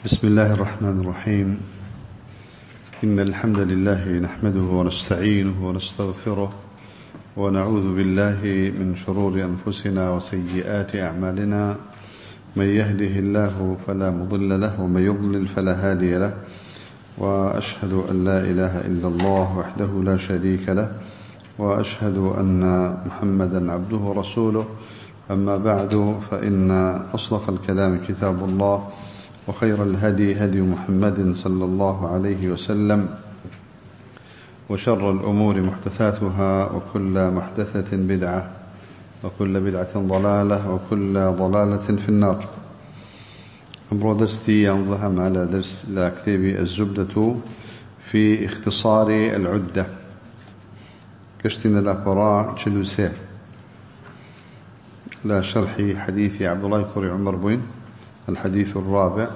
بسم الله الرحمن الرحيم. إن الحمد لله نحمده ونستعينه ونستغفره ونعوذ بالله من شرور أنفسنا وسيئات أعمالنا. من يهده الله فلا مضل له ومن يضلل فلا هادي له، وأشهد أن لا إله إلا الله وحده لا شريك له، وأشهد أن محمدا عبده ورسوله. أما بعد، فإن أصدق الكلام كتاب الله، وخير الهدي هدي محمد صلى الله عليه وسلم، وشر الأمور محدثاتها، وكل محدثة بدعة، وكل بدعة ضلالة، وكل ضلالة في النار. أمر درستي ينظهم على درس كتاب الزبدة في اختصار العدة، كشتنا الأقراء تشلوسيه لا شرح حديث عبد الله كوري عمر بن الحديث الرابع،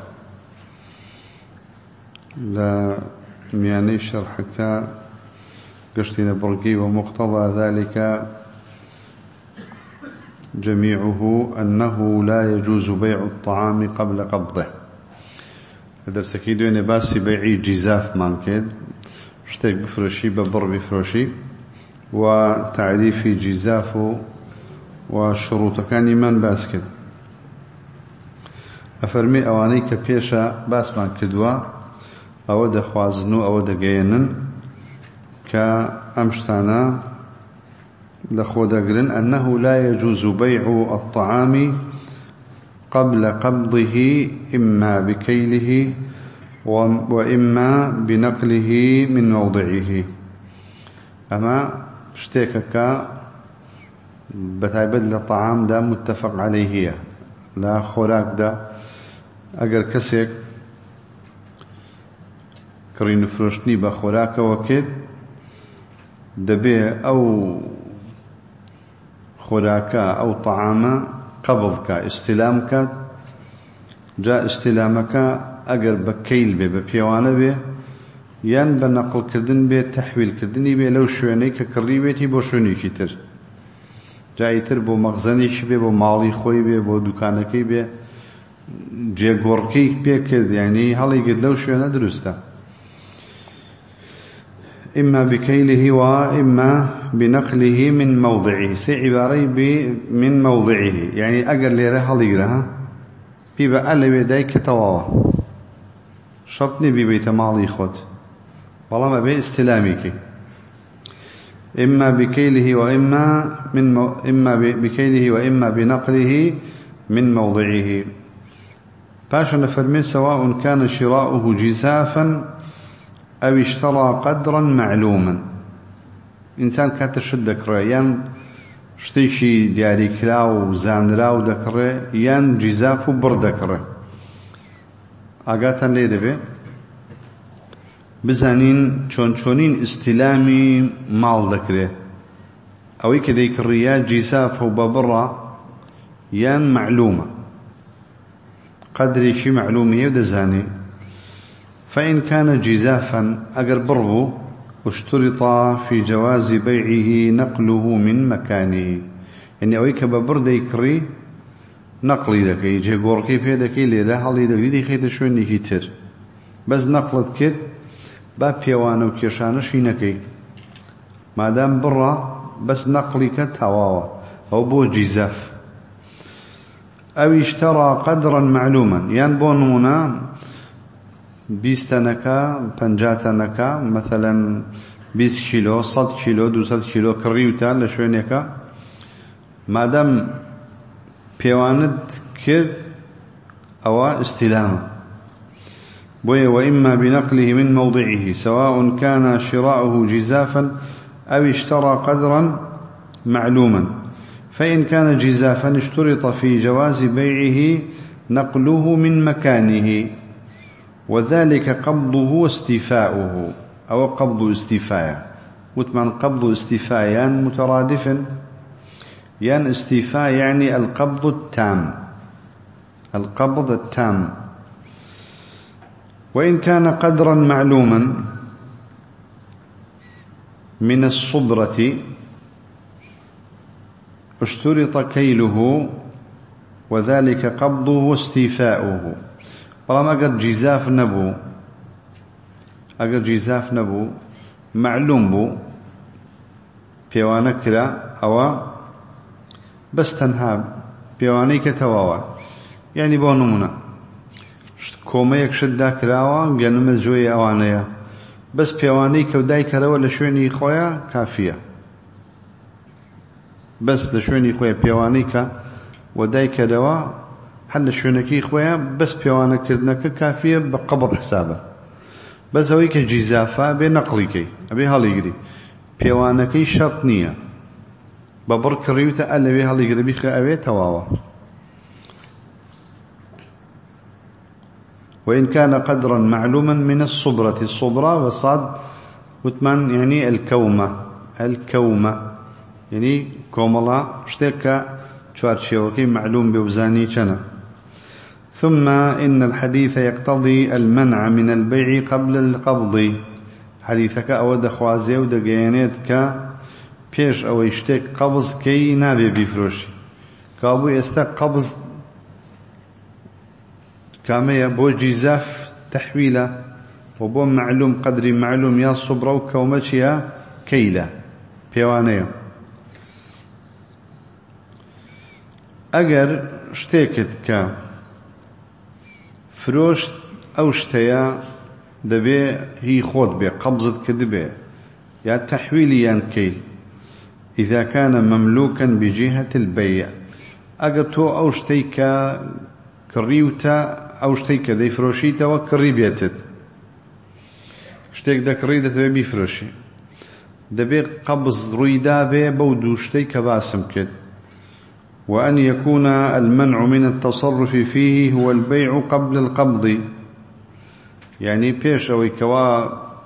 لا يعني شرحك قشتنا برقي. ومقتضى ذلك جميعه أنه لا يجوز بيع الطعام قبل قبضه. هذا سكيدون باسي بيعي جزاف مانكيد اشتيك بفرشي ببر بفرشي، وتعريف جزاف وشروط كان من باسكت أفرمي أواني كبيشا باس ما كدوا أو دخوازنو أو دقينن كأمشتانا دخو دقرن أنه لا يجوز بيع الطعام قبل قبضه، إما بكيله وإما بنقله من موضعه. أما اشتيكك بتعبد للطعام دا متفق عليه، لا خوراك دا اگر كسيك كرين فروشني بخوراك وكيد دبي أو خوراك أو طعام قبضك استلامك، جاء استلامك اگر بكيل بي ببيوان بي يان بنقل كردن بي تحويل كردني بي لو شويني ككري بيتي بو شويني كتر جایتر بۆ مەخزەنێکی بێ، بۆ ماڵی خۆی بێ، بۆ دوکانەکەی بێ، جێگۆڕکەی پێ کرد، یعنی هەڵی گرت لەو شوێنە دروستە. إما بكيله وإما بنقله من موضعه. سي عباري من موضعه، يعني أقل ليرة هەڵی گرە بيبقى ألوي دايك تواوا شرطني ببيت ماڵی خۆت، بەڵام أبي استلاميكي. إما بكيله إما بكيله وإما بنقله من موضعه. باشا نفرمي سواء كان شراؤه جزافا أو اشترى قدرا معلوما. إنسان كاتشد دكري يان شتيشي دياري كراو زانراو دكري يان جزاف بردكري أقاتا ليدبي بزانين چۆن استلامي مال دكري أو كذيك الرياء جزافه ببرة يان معلومة قدري شي معلومية ودزاني. فإن كان جزافا أقر بربو اشترط في جواز بيعه نقله من مكانه، يعني أويك ببر ديكري نقلي دكي جيغوركي في دكي ليدا هالي دكي دي خيط شويني كتر بس نقلت كت با بيوان و كيشانشي نكي مادام برا بس نقلي كتواوا أو بو جزاف. أو اشترى قدرا معلوما، يعني بونونا 20 نكا 50 نكا مثلا 20 كيلو 100 كيلو 200 كيلو كريوتا لشوينيكا مادام بيواند كرد أو استلامه وإما بنقله من موضعه، سواء كان شراؤه جزافا أو اشترى قدرا معلوما. فإن كان جزافا اشترط في جواز بيعه نقله من مكانه، وذلك قبضه واستيفاؤه أو قبض استيفاء. وثمان قبض استيفاء يعني مترادف، يعني استيفاء يعني القبض التام، القبض التام. وإن كان قدرا معلوما من الصبرة اشترط كيله، وذلك قبضه واستيفاؤه. بەڵام ئەگەر جیزاف نەبوو معلوم بوو پێوانە کرا ئەوە بەس تەنها پێوانەی کە تەواوە، یعنی بۆ نمونە کۆمەیەک شتدا کراوە گەنمە جۆی ئەوانەیە، بەس پێوانەی کە دایکەرەوە لە شوێنی خۆیان کافیە، بەس لە شوێنی خۆیان پێوانەی کە وەدایکەرەوە هەر لە شوێنەکەی خۆیان بەس پێوانەکردنەکە کافیە بە قەبض حسابە. بەس ئەوەی کە جیزافە بێ نەقڵیکەی ئەبێ هەڵیگری، پێوانەکەی شەرط نییە بە بڕ کڕیوتە لەوێ هەڵیگرە بیخە ئەوێ تەواوە. وإن كان قدرا معلوما من الصبرة، الصبرة وصاد وثمان يعني الكومة يعني كوملا اشتكى شوارشيوكي معلوم بوزاني شنا. ثم إن الحديث يقتضي المنع من البيع قبل القبض، حديثك أود خوازي ودقيانيت كا بيش أو يشتك قبض كي نابي بيفروشي كابو يستك قبض كامية بو جيزاف تحويلة وبو معلوم قدري معلوم يا صبرو كومتشيا كيلة بيوانية. أجر شتيكت كا فروش أو شتيا دبي هي خود بي قبضت كدبي يا تحويلي يا كيل إذا كان مملوكا بجهة البيع. أجر تو أو شتيكا كريوتا أو شتيكا دي فروشيتا وكريبيتت شتيك دا كريدة بي فروشي دبي قبض رويدا بي بودو شتيكا باسم كد. وأن يكون المنع من التصرف فيه هو البيع قبل القبض، يعني بيش أو كوا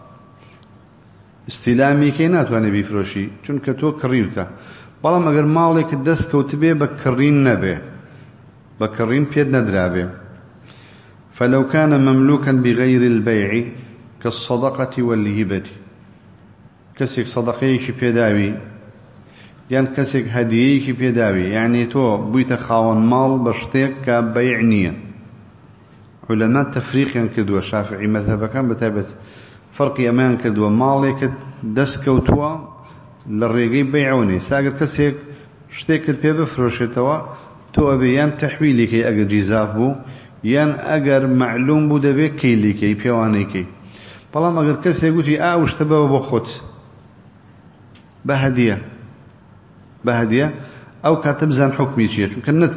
استلامي كينات وانا بيفروشي چونك تو كريوتا بلام اگر مالك الدست كوتبه بكرين نبه بكرين بيد ندرابه. فلو كان مملوكا بغير البيع كالصدقة والهبة، كسك صدقيش بيداوي يعني كسك هدييش بيداوي، يعني تو بيت خاون مال بشتيك كبيع نية. علماء تفريق ينكدوا الشافعي مذهب كان بتابت فرق أمان كدوا مالك دسكوتوا للريقي بيعوني ساقر كسيك شتيك البيبة فروشتوا تو أبيان تحويلي كي أجر جيزاف بو ين أجر معلوم بو دبي كيلي كي بيواني كي بلام أجر كسيك وشي وش تبا بخوت بهدية أو كاتب زان حكمي شيء شو كان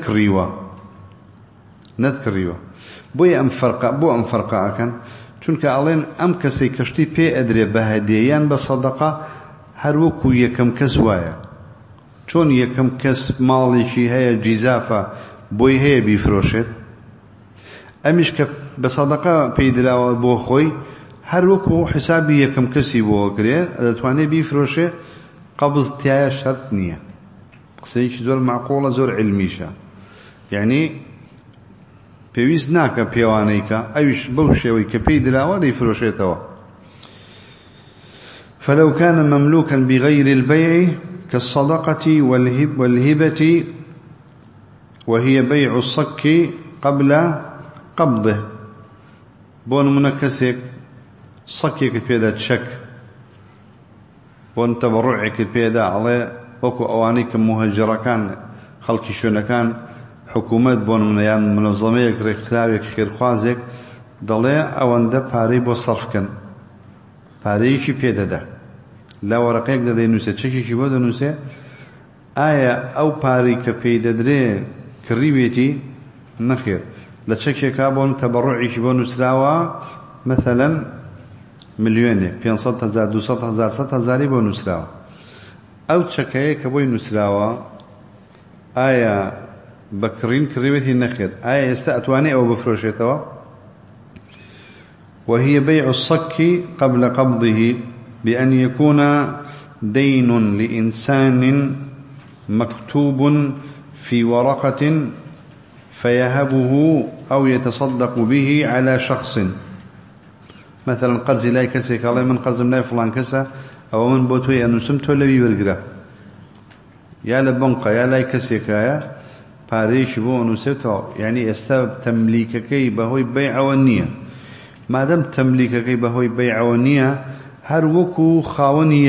نذكريوا بوي أم فرقة كان چونکە ئەڵێن ئەم کەسەی کەشتی پێ ئەدرێ بە هەدیەیان بە سەدەقە هەروەکو یەکەم کەس وایە. چۆن یەکەم کەس ماڵێکی هەیە جیزافە بۆی هەیە بیفرۆشێت، ئەمیش کە بە سەدەقە پێی دراوە بۆ خۆی هەروەکو حسابی یەکەم کەسی بۆ کرێ دەتوانێت بیفرۆشێ، قەبز تایە شەرت نییە. قسەیەکی زۆر معقوڵە زۆر علمیشە، یعنی پێویست ناکە پێوانەیکە ئەویش بەو شێوەی کە پێی دراوە دەیفرۆشێتەوە. فلو كان مملوكا بغير البيع كالصدقة والهبة وهي بيع الصك قبل قبضه. بون منكسك صكيك بيدا تشك بون تبرعك بيدا على وكو أوانيك مهجرة كان خلقي شونا كان حکومت بۆ منەیان منەظەمەیەک ڕێکخراوێک خێرخوازێک دەڵێ ئەوەندە پارەی بۆ سەرفکەن، پارەیەکی پێدەدا لە وەرەقەیەک دەدەی نووسێ چەکێکی بۆ دەنووسێ ئایا ئەو پارەی کە پێی دەدرێ کڕیبێتی نەخێر لە چەکێکا بۆن تەبەڕوعێکی بۆ نووسراوە مەثەلەن ملیۆنێک 500,000 200,000 100,000 بۆ نووسراوە، ئەو چەکەیە کە بۆی نووسراوە ئایا بكرين كريبتي النخير آية يستأتواني أو بفروشيتوا. وهي بيع الصك قبل قبضه بأن يكون دين لإنسان مكتوب في ورقة فيهبه أو يتصدق به على شخص. مثلا قرز لا يكسك الله من قرز لا فلان كسا أو من بوتوي أنو سمتو لبي برقرة يا لبنقى يا لا يكسك يا پارەیەکی بۆ نووسێتەوە یعنی ئێستا تەملیکەکەی بەهۆی بەیعەوە نییە مادەم تەملیکەکەی بەهۆی بەیعەوە نییە هەر وەکو خاوەنی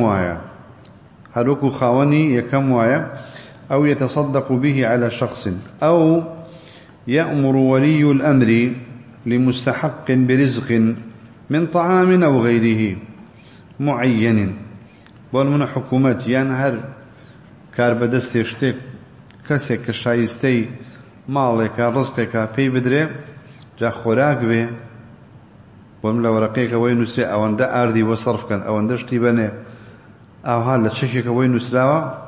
یەکەم وایە أو يتصدق به على شخص أو يأمر ولي الأمر لمستحق برزق من طعام أو غيره معين والمن حكومة ينهر كاربدست يشتك كسك كشايستي مالك رزقك في بدري جا خوراك به والمن ورقيك وين سري أو أن دا أردي وصرف كان أو أن دشتي بني أو هالا تشكك وين سراوة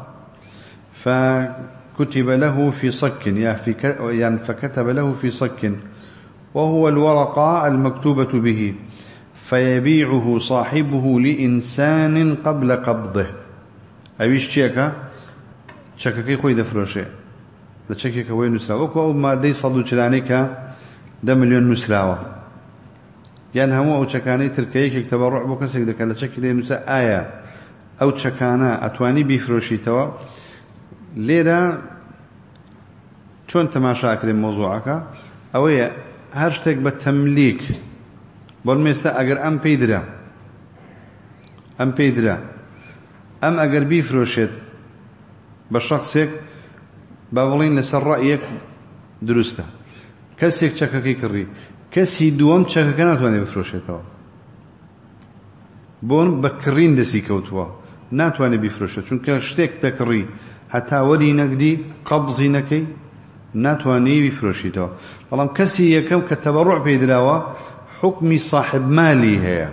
فكتب له في صك يعني فكتب له في صك وهو الورقة المكتوبة به فيبيعه صاحبه لإنسان قبل قبضه أبيش تشككي خوي دفروشي لتشكك وين نسراوة وكو ما دي صدو چلانيك 10 مليون نسراوة يعني همو أو تشكاني تركيك تبرع بوكسك دكا لتشكي دي نسا آية أو تشكانا أتواني بيفروشي توا ليرة چون تماشا كريم موضوعك أوية هرشتك بالتمليك بالمستا أجر أم بيدرا أم أجر بيفروشت بشخصك بابلين لسر رأيك درسته كسيك شككي كري كسي دوام شككنا تواني بفروشته بون بكرين دسي كوتوا ناتواني بفروشته چون كشتك تكري حتى ولي نقدي قبضي نكي ناتواني بفروشته والله كسي يكم كتبرع بيدراوة حكمي صاحب مالي هي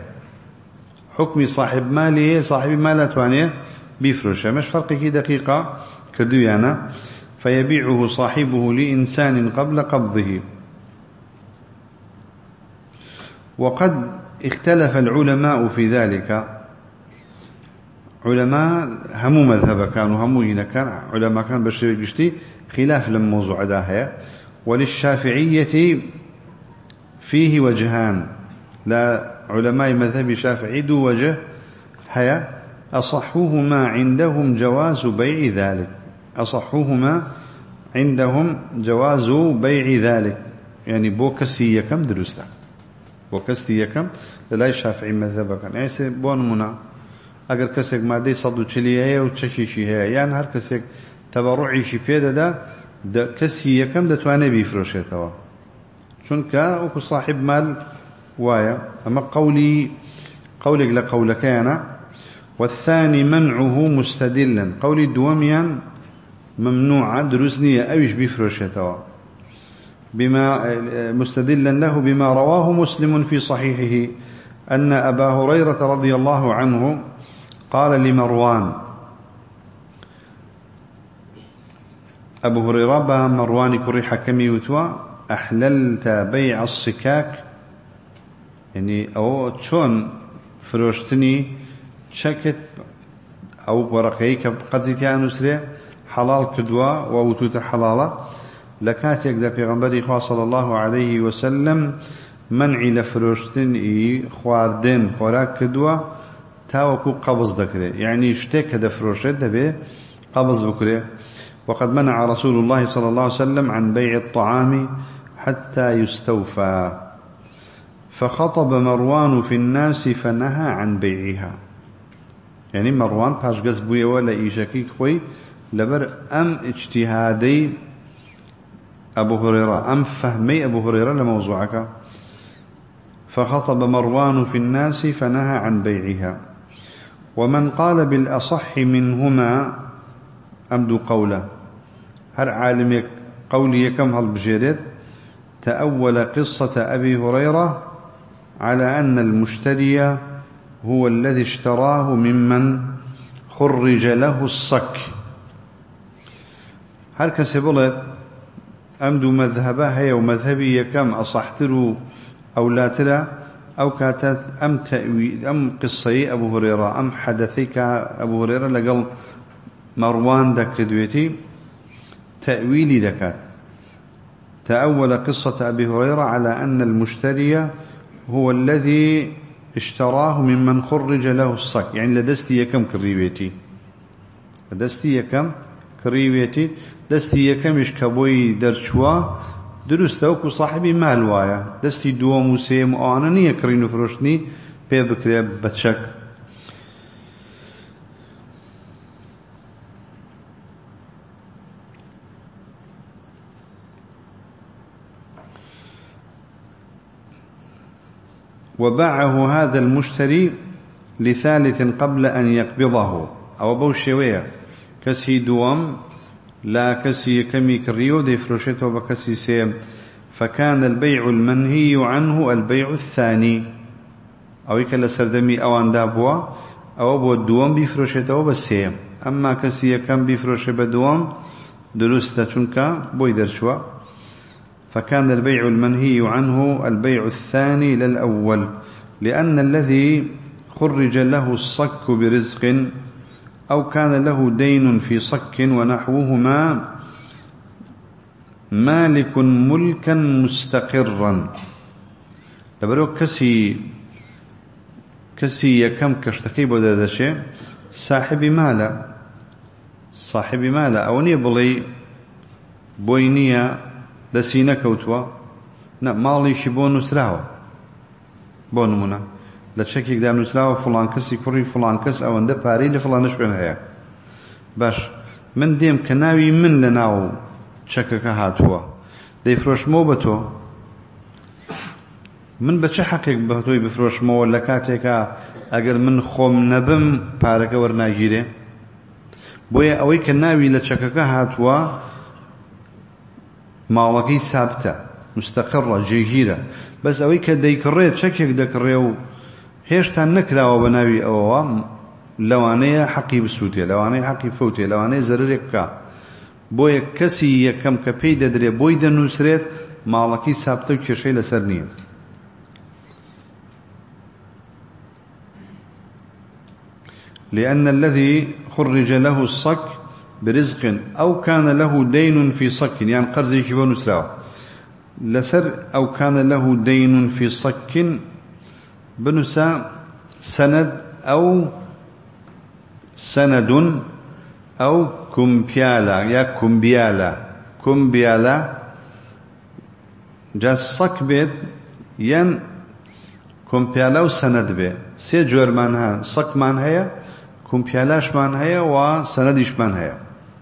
صاحب مال تواني بفروشه مش فرق كي دقيقة كدويانا فيبيعه صاحبه لإنسان قبل قبضه. وقد اختلف العلماء في ذلك علماء همو مذهب كانوا همو هنا كان علماء كان بشري قشتي خلاف للموضوع داهية وللشافعية فيه وجهان لا علماء مذهب الشافعي دو وجه هيا أصحوهما عندهم جواز بيع ذلك يعني بوكسي يكم درستا بوكسي يكم لا الشافعي مذهب كان يعني بون منا اگر کسێک مادەی 140 هەیە و چەکیشی هەیە یان هەر کەسێک تەبەڕوعیشی پێدەدا کەسی یەکەم دەتوانێت بیفرۆشێتەوە چونکە وەکو صاحب مال وایە ئەمە قولێک لە قەولەکەیانە. والثاني منعه مستدلا قولي دواميان ممنوعة دروس نية أويش بيفرشتوا بما مستدلا له بما رواه مسلم في صحيحه أن أبا هريرة رضي الله عنه قال لمروان أبو هريرة با مروان كري حكمي وتوا أحللت بيع الصكاك يعني أو تشون فروشتني شكت أو ورقيك قد زيتيان نسري حلال كدوا ووتوت حلالة لكات يقدر پیغمبر إخوة صلى الله عليه وسلم منع لفروشتن خواردن خوراك كدوا تاوكو قبض ذكره يعني اشتك دفروشت دبي قبض بكره. وقد منع رسول الله صلى الله عليه وسلم عن بيع الطعام حتى يستوفى فخطب مروان في الناس فنهى عن بيعها يعني مروان باش قزبوية ولا إيشاكي خوي لبر أم اجتهادي أبو هريرة أم فهمي أبو هريرة لموضوعك فخطب مروان في الناس فنهى عن بيعها. ومن قال بالأصح منهما أمد قوله هر عالم قولي كم هالبجيرت تأول قصة أبي هريرة على أن المشتري هو الذي اشتراه ممن خرج له الصك هر كسبلت أمد مذهبها هي ومذهبي يكم أصحتروا أو لا ترى أو كاتت أم تأويل أم قصي أبو هريرة أم حدثيك أبو هريرة لقل مروان دك دويتي تأويلي دكات تأول قصة أبي هريرة على أن المشتري هو الذي اشتراه ممن خرج له الصك يعني لدستي يكم كريبيتي لدستي يكم کڕیوێتی دەستی یەکەمیش کە بۆی دەرچووە دروستە وەکو صاحبی مال وایە دەستی دووەم و سێم و ئەوانە نییە کڕین و فرۆشتنی پێ بکرێ بە چەک وباعه هذا المشتري لثالث قبل أن يقبضه أو بوشوية كسي دوام لا كسي كمي كريو دي فروشته بكسي سيم فكان البيع المنهي عنه البيع الثاني أو يكلا سردمي أوان دابوا أو بو الدوام بفروشته بسيم أما كسي كم بفروشه بدوام درسته چونكا بو يدرشوا فكان البيع المنهي عنه البيع الثاني للأول لأن الذي خرج له الصك برزق أو كان له دين في صك ونحوهما مالك ملكا مستقرا لبرو كسي يكم كشتكي بودادشي صاحب مالا أو نيبلي بوينية دەسی نەکەوتووە ماڵیشی بۆ نووسراوە بۆ نمونە لە چەکێکدا نووسراوە فڵان کەسی کوڕی فڵان کەس ئەوەندە پارەی لە فڵانە شوێن هەیە باش من دێم کە ناوی من لە ناو چەکەکە هاتووە دەیفرۆشمەوە بە تۆ من بە چه حەقێک بە تۆی بفرۆشمەوە لە کاتێکە ئەگەر من خۆم نەبم پارەکە وەرناگیرێ بۆیە ئەوەی کە ناوی لە چەکەکە هاتووە ماڵەکەی سابتە مستەقڕە جێگیرە بەس ئەوەی کە دەیکڕێت چەکێک دەکڕێ و هێشتا نەکراوە بە ناوی ئەوەوە لەوانەیە حەقی بسووتێ لەوانەیە حەقی فەوتێ لەوانەیە زەررێک بکە بۆیە کەسی یەکەم کە پێی دەدرێ بۆی دەنووسرێت ماڵەکەی سابتە و کێشەی لەسەر نییە لأن الذي خرج له الصك برزق أو كان له دين في صك يعني قرض يشبه نسراو لسر أو كان له دين في صك بنسا سند أو سند أو كمبيالا يا كمبيالا جا صك بيت ين كمبيالا وسند بيت سي جور مانها صك مان هيا كمبيالاش مان هيا وسندش مان هيا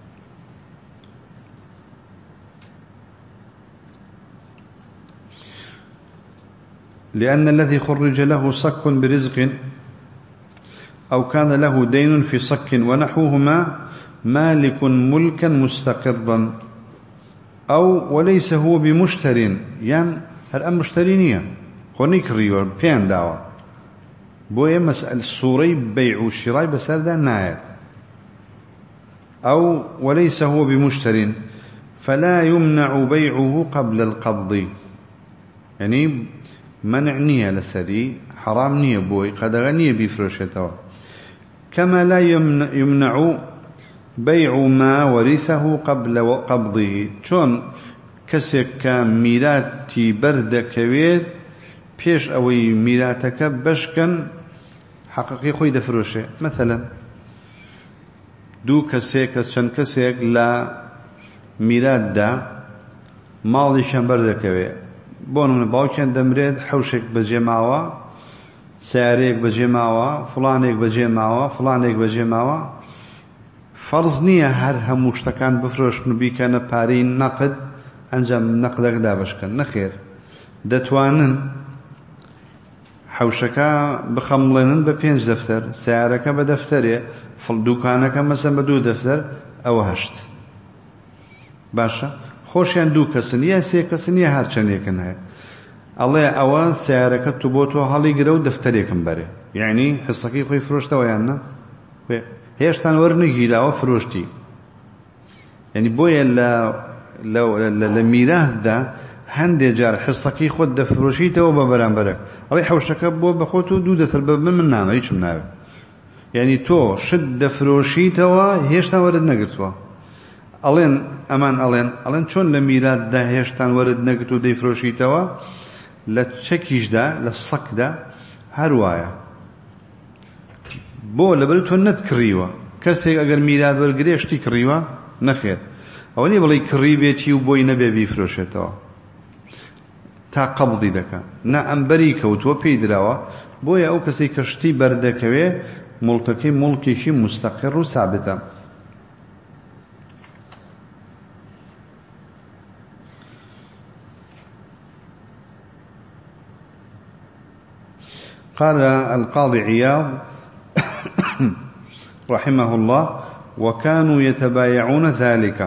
لأن الذي خرج له صك برزق أو كان له دين في صك ونحوهما مالك ملكا مستقرا أو وليس هو بمشتر يعني هل مشترينية خونيك ريور بيان دعوة بوية مسألة الصوري بيع والشراء بسردة نايت أو وليس هو بمشتر فلا يمنع بيعه قبل القبض يعني منع نية لسري حرام نية بوي قد غنية بفرشته كما لا يمنع بيع ما ورثه قبل قبضه چون كسك ميراتي بردك بيت پیش اوي ميراتك بشكن حقيقي خوي دفروشه مثلا دو كسيك چند كسيك لا ميرات دا ماڵی شەم بەردەکەوێ بۆ نمونە باوکیان دەمرێت حەوشێک بەجێ ماوە سیارەیەک بەجێ ماوە فڵانێک بەجێ ماوە فڵانێک بەجێ ماوە فەرز نییە هەر هەموو شتەکان بفرۆشن و بیکەنە پارەی نەقد ئەنجام نەقدەکەدا بەشکەن نەخێر دەتوانن حەوشەکە بخەمڵێنن بە 5 دەفتەر سیارەکە بە دەفتەرێ دوکانەکە مەسەن بە 2 دەفتەر ئەوە 8 باشە خۆشیان 2 کەسن یا 3 کەسن یا هەر چەندێکن هەیە ئەڵێ ئەوە سیارەکە تو بۆ تۆ هەڵی گرە و دەفتەرێکم بەرێ یعنی حسەکەی خۆی فرۆشتەوە یان نە هێشتان وەرنەگیراوە فرۆشتی یعنی بۆیە لە میراثدا هەندێک جار حسەکەی خۆت دەفرۆشیتەوە بە بەرامبەرێک ئەڵێ حەوشەکە بۆ بە خۆت و 2 دەفتەر بە من نامە هیچم ناوێت یعنی تۆ شت دەفرۆشیتەوە هێشتا وەرت نەگرتووە ئەڵێن ئەمان ئەڵێن چۆن لە میراتدا هێشتان وەرت نەگرت و دەیفرۆشیتەوە لە چەکیشدا لە سەکدا هەروایە بۆ لەبەر تۆ نەتکڕیوە کەسێک ئەگەر میرات وەرگرێ شتی کڕیوە نەخێر ئەوە نیە بڵێ کڕی بێتی و بۆی نەبێ بیفرۆشێتەوە تا قەبضی دەکا نا ئەمبەری کەوتووە پێی دراوە بۆیە ئەو کەسەی کە شتی بەردەکەوێ مڵکەکەی مڵکێکی مستەقر و سابتە. قال القاضي عياض رحمه الله وكانوا يتبايعون ذلك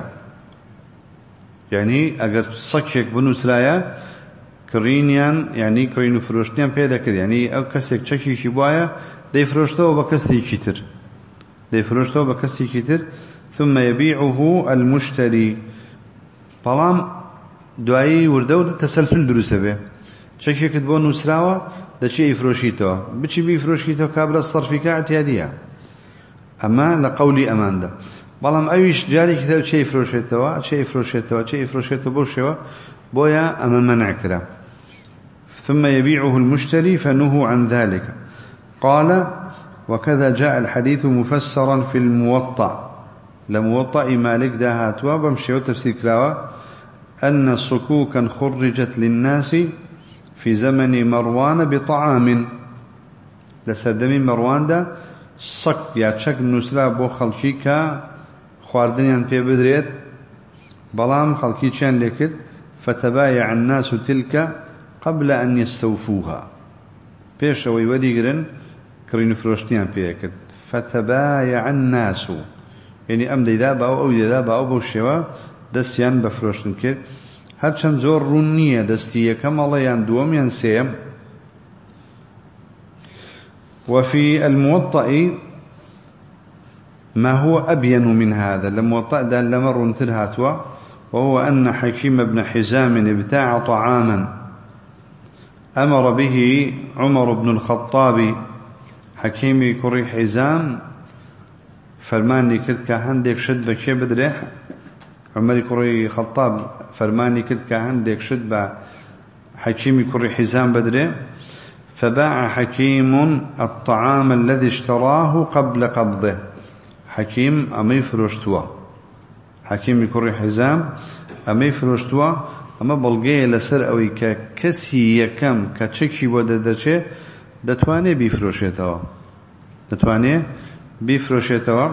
يعني اگر سكشك بنوسرايا كرينيان يعني كرينو فروشتيان پیدا كر يعني او كسك چكي شبوايا دي فروشتو بكسي چيتر دي فروشتو بكسي چيتر ثم يبيعه المشتري طالما دعاي وردو تسلسل دروسه به چكي بو نوسراوا دشي يفروشيتو بچي بيفروشيتو كابل الصرفي اعتياديه اما لقولي امان ده بلام ايش جاري كتاب شيء فروشيتو بوشوا بويا اما منع كرا ثم يبيعه المشتري فنهوا عن ذلك. قال وكذا جاء الحديث مفسرا في الموطأ لموطأ مالك دهاتوا بمشي تفسير كلاوا أن صكوكا خرجت للناس في زمن مروان بطعام لسردمي مروان ده صك يا شك نسلا بو خلشي كا خواردنيان في بدريت بلام خلقي كان لكت فتبايع الناس تلك قبل أن يستوفوها بيش أوي وديقرن كرين فروشتيان بيكت فتبايع الناس يعني أم دي دابا أو دي دابا أو بوشيوا دستيان بفروشتن كت هرچند زور رونية دستية كما الله يندوم ينسيم. وفي الموطأ ما هو أبين من هذا الموطأ ده لمر انترهاتوا وهو أن حكيم بن حزام ابتاع طعاما أمر به عمر بن الخطاب حكيم كري حزام فرماني كد كهندك شد بكي بدريح عمر كري خطاب فرماني كد كهندك شد بحكيم كري حزام بدريح فباع حكيم الطعام الذي اشتراه قبل قبضه حكيم أمي فروشتوا حكيم كري حزام أمي فروشتوا أما بلغي لسر أوي ككسي يكم كتشكي وددشي دتواني بيفروشيتوا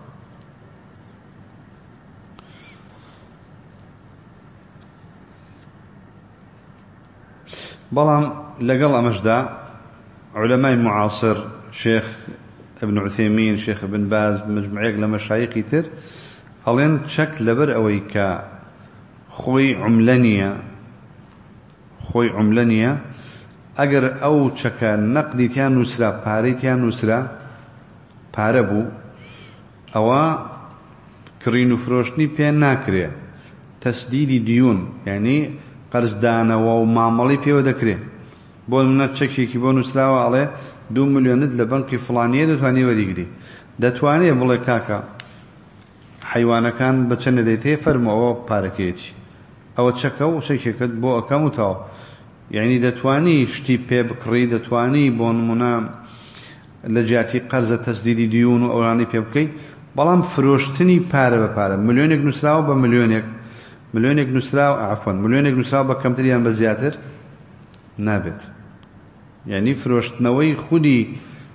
بلام لقل أمجدا علماء معاصر شيخ ابن عثيمين شيخ ابن باز مجموعيك لمشايخ يتر هلين تشك لبر أويكا خوي عملانية اگر او تشكا نقدي تيان نسرا باري تيان نسرا باربو او كرينو فروشني بيان ناكري تسديد ديون يعني قرض دانا ومعاملي بيو دكري بول من تشكي كي بونو سلاو عليه 2 مليون لبنك فلانيه دتواني وديغري دتواني بوله كاكا حيوان كان بچن ديته فرمو باركيتي او تشكو شيكت بو اكاونتو يعني دتواني شتي بي بكري دتواني بون منا لجاتي قرض تسديد ديون اوراني بيبكي بلام فروشتني بار ببار مليونك نسلاو بمليونك مليونك نسلاو عفوا مليونك نسلاو بكم تريان بزياتر نابت يعني فروشتنوي خودي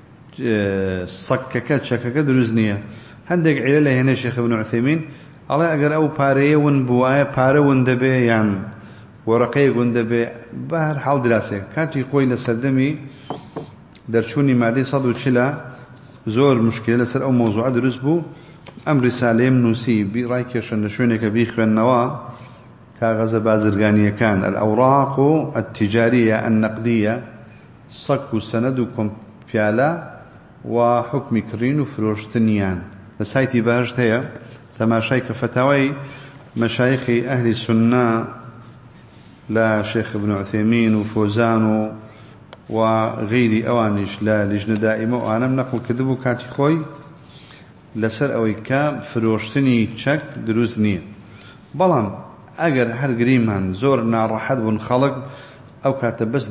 صككت شككت دروزنيه هندق علله هنا شيخ ابن عثيمين الله اگر او باريه ون بوايه باره ون دبي يعني ورقيه ون دبي بهر حال دراسه كاتي خوي لسردمي درشوني مادي صد وشلا زور مشكله لسر او موضوع دروس بو ام رساله نوسي برايكشن شونك بيخن نوا كاغز بازرغانيه كان الاوراق التجاريه النقديه صك سندكم فيالا وحكم كرين وفروشتنيان لسايتي بهجت هي تماشيك فتاوي مشايخ أهل السنة لا شيخ ابن عثيمين وفوزان وغير أوانش لا لجنة دائمة وأنا منقل كذبو كاتي خوي لسر أوي كام فروشتني تشك دروزني بلان أجر هر قريمان زور نار حد بن خلق أو كاتب بس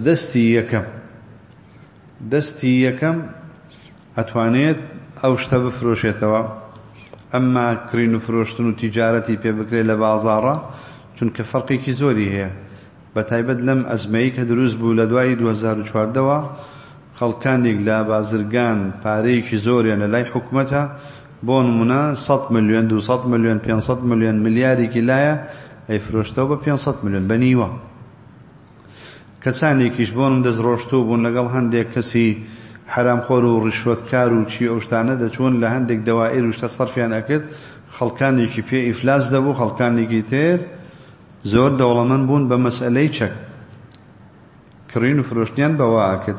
دستي يكم أتوانيت أو اشتب فروشيتوا أما كرين فروشتن تجارتي بيبكري لبازارة چونك فرقي كي زوري هي بتايبد لم أزمي كدروز بولدواي 2014 خلقانيك لا بازرگان پاريكي زوري أنا لاي حكومتها بون منا 100 مليون 200 مليون 500 مليون ملياري كلايا أي فروشتو ب 500 مليون بنيوا كساني كيش بون دز روشتو بون لقل هندك كسي حرام خور ورشوت كار وشي أوشتانه دچون لهندك دوائر وش تصرف يعني أكيد خلقاني كي في إفلاس دبو خلقاني كي تير زور دولمان بون بمسألة شك كرين وفروشتيان بواعكد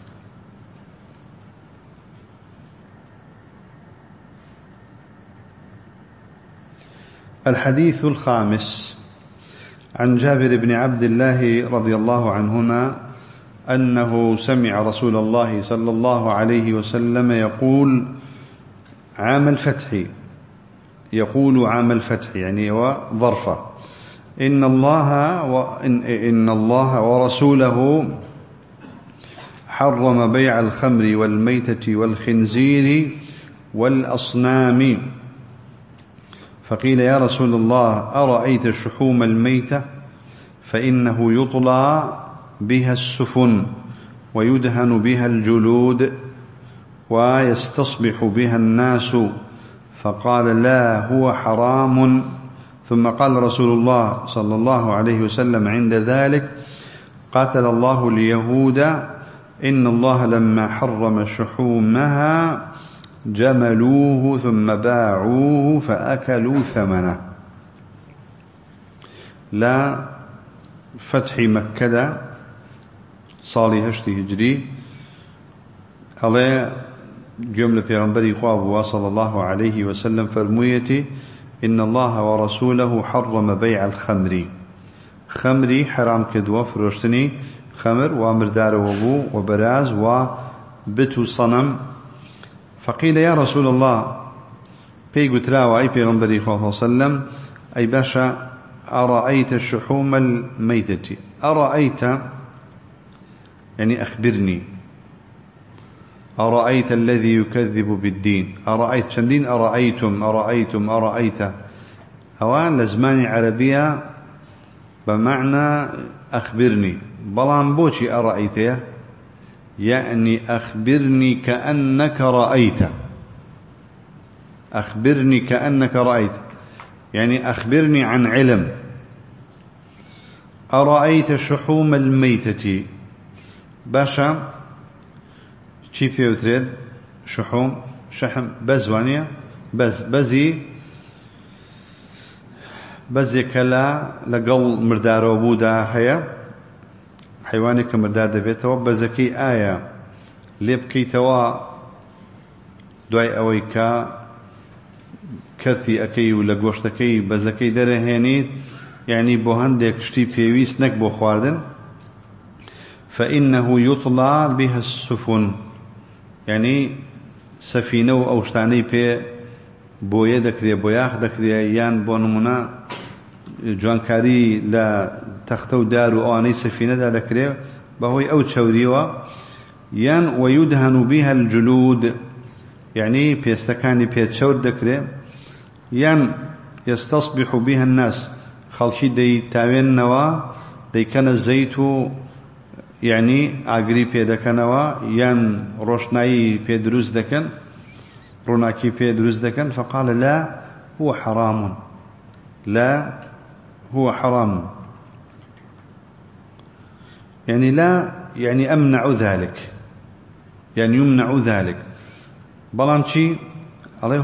الحديث الخامس عن جابر بن عبد الله رضي الله عنهما أنه سمع رسول الله صلى الله عليه وسلم يقول عام الفتح يعني وظرفة إن الله ورسوله حرم بيع الخمر والميتة والخنزير والأصنام فقيل يا رسول الله أرأيت الشحوم الميتة فإنه يطلى بها السفن ويدهن بها الجلود ويستصبح بها الناس فقال لا هو حرام ثم قال رسول الله صلى الله عليه وسلم عند ذلك قاتل الله اليهود إن الله لما حرم شحومها جملوه ثم باعوه فأكلوا ثمنه لا فتح مكة صالي هشتي هجري على جملة پیغمبری خواب صلى الله عليه وسلم فرمويتي إن الله ورسوله حرم بيع الخمر خمري حرام كدوا فروشتني خمر ومردار وبو وبراز وبت صنم فقيل يا رسول الله بيقو تراوى أي پیغمبری خواب صلى الله عليه وسلم أي باشا أرأيت الشحوم الميتة أرأيت يعني أخبرني أرأيت الذي يكذب بالدين أرأيت شندين أرأيت هوان لزماني عربية بمعنى أخبرني بلان بوشي أرأيت يعني أخبرني كأنك رأيت يعني أخبرني عن علم أرأيت شحوم الميتة باشا چی پێوترێت شحوم شحم بەزوانیە بەزێکە لەگەڵ مردارەوە بوودا هەیە حیوانێک کە مردار دەبێتەوە بەزەکەی ئایا لێ بکەیتەوە دوای ئەوەی کە کەرتی ئەەکەی و لە گۆشتەکەی بەزەکەی دەرەهێنیت یعنی بۆ هەندێک شتی پێویست نەک بۆ خواردن فإنه يطلى بها السفن يعني سفينة أو شتاني بي بوية دكريا بوياخ دكريا يان بونمونا جوانكاري لا تختو دارو أو أني سفينة دا دكريا بهوي أو تشوريوا يان ويدهن بها الجلود يعني بيستكاني بيتشور دكريا يان يستصبح بها الناس خلشي دي تاوين نوا دي كان الزيتو يعني اغري بيدكنوا يان روشناي بيدروز دكن روناكي بيدروز دكن فقال لا هو حرام يعني لا يعني امنع ذلك يعني يمنع ذلك بلانشي عليه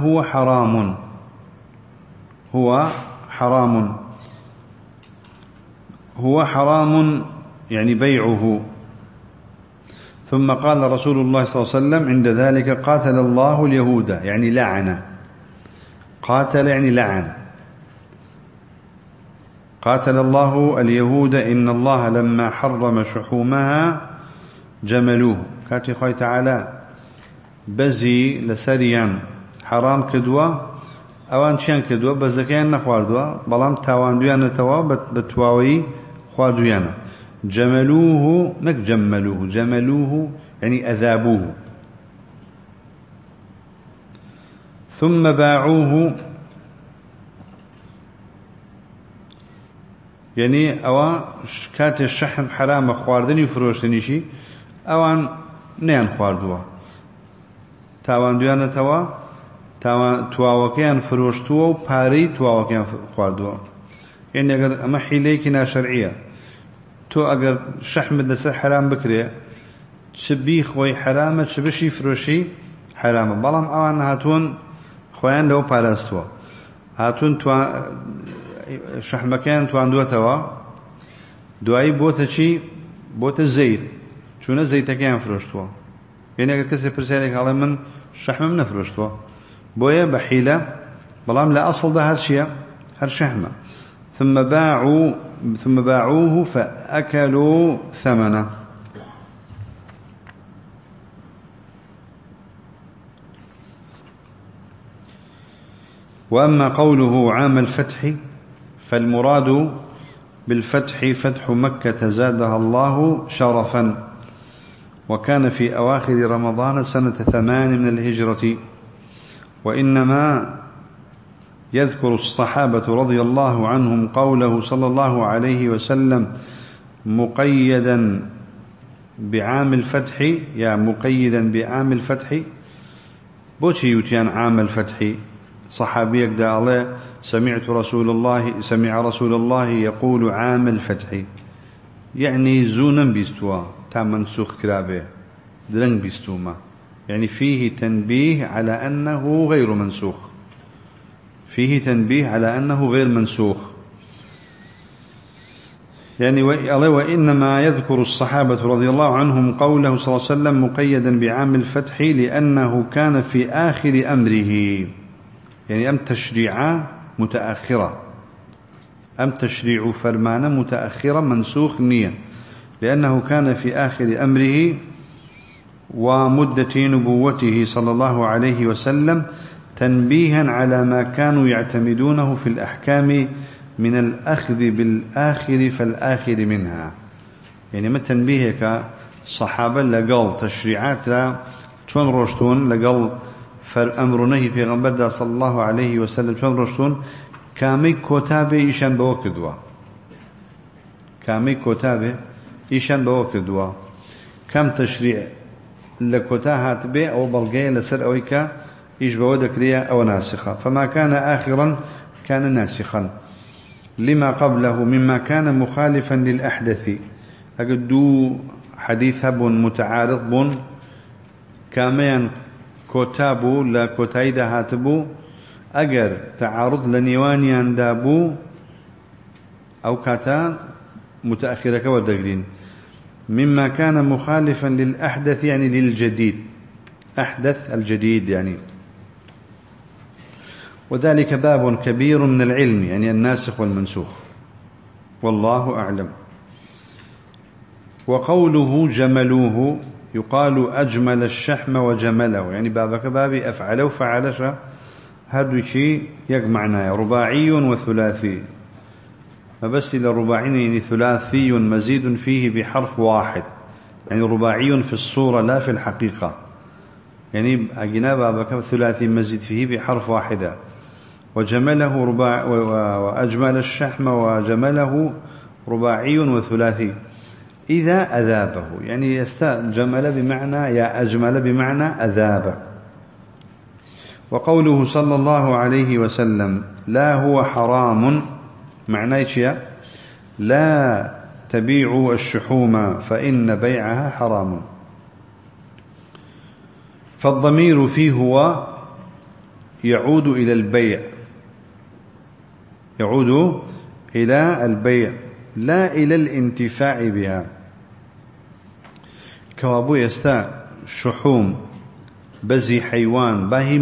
هو حرام يعني بيعه ثم قال رسول الله صلى الله عليه وسلم عند ذلك قاتل الله اليهود يعني لعنة قاتل يعني لعنة قاتل الله اليهود إن الله لما حرم شحومها جملوه كاتي خوي تعالى بزي لسريان حرام كدوا اوان چیان كدوا بزكيان نخواردوا بلام تاوان دويان توا بتواوي خواردويان جملوه نك جملوه يعني أذابوه ثم باعوه يعني أو كات الشحم حرام خواردني وفروشتني شي أوان نيان خواردوا تاوان دويانا تواوكيان فروشتوا وباري تواوكيان خواردوا يعني أجر أما حيليك ناشرعية تو أجر شحم دسة حرام بكري تشبي خوي حرامة تشبشي فروشي حرامة بلام أوان هاتون خوان لو باراستوا هاتون شحمكان توان دوتوا دواي بوتا شي بوتا زيت چون زيتكان فروشتوا يعني أجر كسي برسالك على من شحم من فروشتوا بويا بحيلة بلام لا أصل ده هالشيء هالشحمة ثم باعوه فأكلوا ثمنه. وأما قوله عام الفتح فالمراد بالفتح فتح مكة زادها الله شرفا، وكان في أواخر رمضان سنة 8 من الهجرة. وإنما يذكر الصحابة رضي الله عنهم قوله صلى الله عليه وسلم مقيدا بعام الفتح، يا مقيدا بعام الفتح بوشي يوتيان عام الفتح صحابيك دا الله سمع رسول الله يقول عام الفتح، يعني زونا بيستوا تا منسوخ كرابه درنگ بيستوما، يعني فيه تنبيه على أنه غير منسوخ، فيه تنبيه على أنه غير منسوخ. يعني وإنما يذكر الصحابة رضي الله عنهم قوله صلى الله عليه وسلم مقيدا بعام الفتح لأنه كان في آخر أمره، يعني أم تشريع متأخرة، أم تشريع فرمانة متأخرة منسوخ نية، لأنه كان في آخر أمره ومدة نبوته صلى الله عليه وسلم تنبيها على ما كانوا يعتمدونه في الأحكام من الأخذ بالآخر فالآخر منها. يعني ما تنبيهك صحابة لقل تشريعات شون روشتون لقل فالأمر نهي في غنبرد صلى الله عليه وسلم شون روشتون كامي كتابة إيشان بوكدوا، كامي كتابة إيشان بوكدوا كم تشريع لكتاهات بي أو بلغي لسر أويكا إيش بودك ريا أو ناسخة، فما كان آخرا كان ناسخا لما قبله مما كان مخالفا للأحدث. أقدو حديث هب متعارض بون كاميان كتابو لا كتايدا هاتبو أجر تعارض لنيوانيان دابو أو كاتا متأخرة ودقرين مما كان مخالفا للأحدث يعني للجديد، أحدث الجديد يعني. وذلك باب كبير من العلم يعني الناسخ والمنسوخ، والله أعلم. وقوله جملوه يقال أجمل الشحم وجمله، يعني بابك بابي أفعله وفعلش هذا شيء يجمعنا رباعي وثلاثي، فبس إلى رباعين يعني ثلاثي مزيد فيه بحرف واحد، يعني رباعي في الصورة لا في الحقيقة، يعني أجناب بابك ثلاثي مزيد فيه بحرف واحدة. وجمله رباع وأجمل الشحم وجمله رباعي وثلاثي إذا أذابه، يعني جمل بمعنى يا أجمل بمعنى أذاب. وقوله صلى الله عليه وسلم لا هو حرام معناه شيء لا تبيعوا الشحوم فإن بيعها حرام. فالضمير فيه هو يعود إلى البيع، يعود إلى البيع لا إلى الانتفاع بها. كوابو يستا شحوم بزي حيوان باهي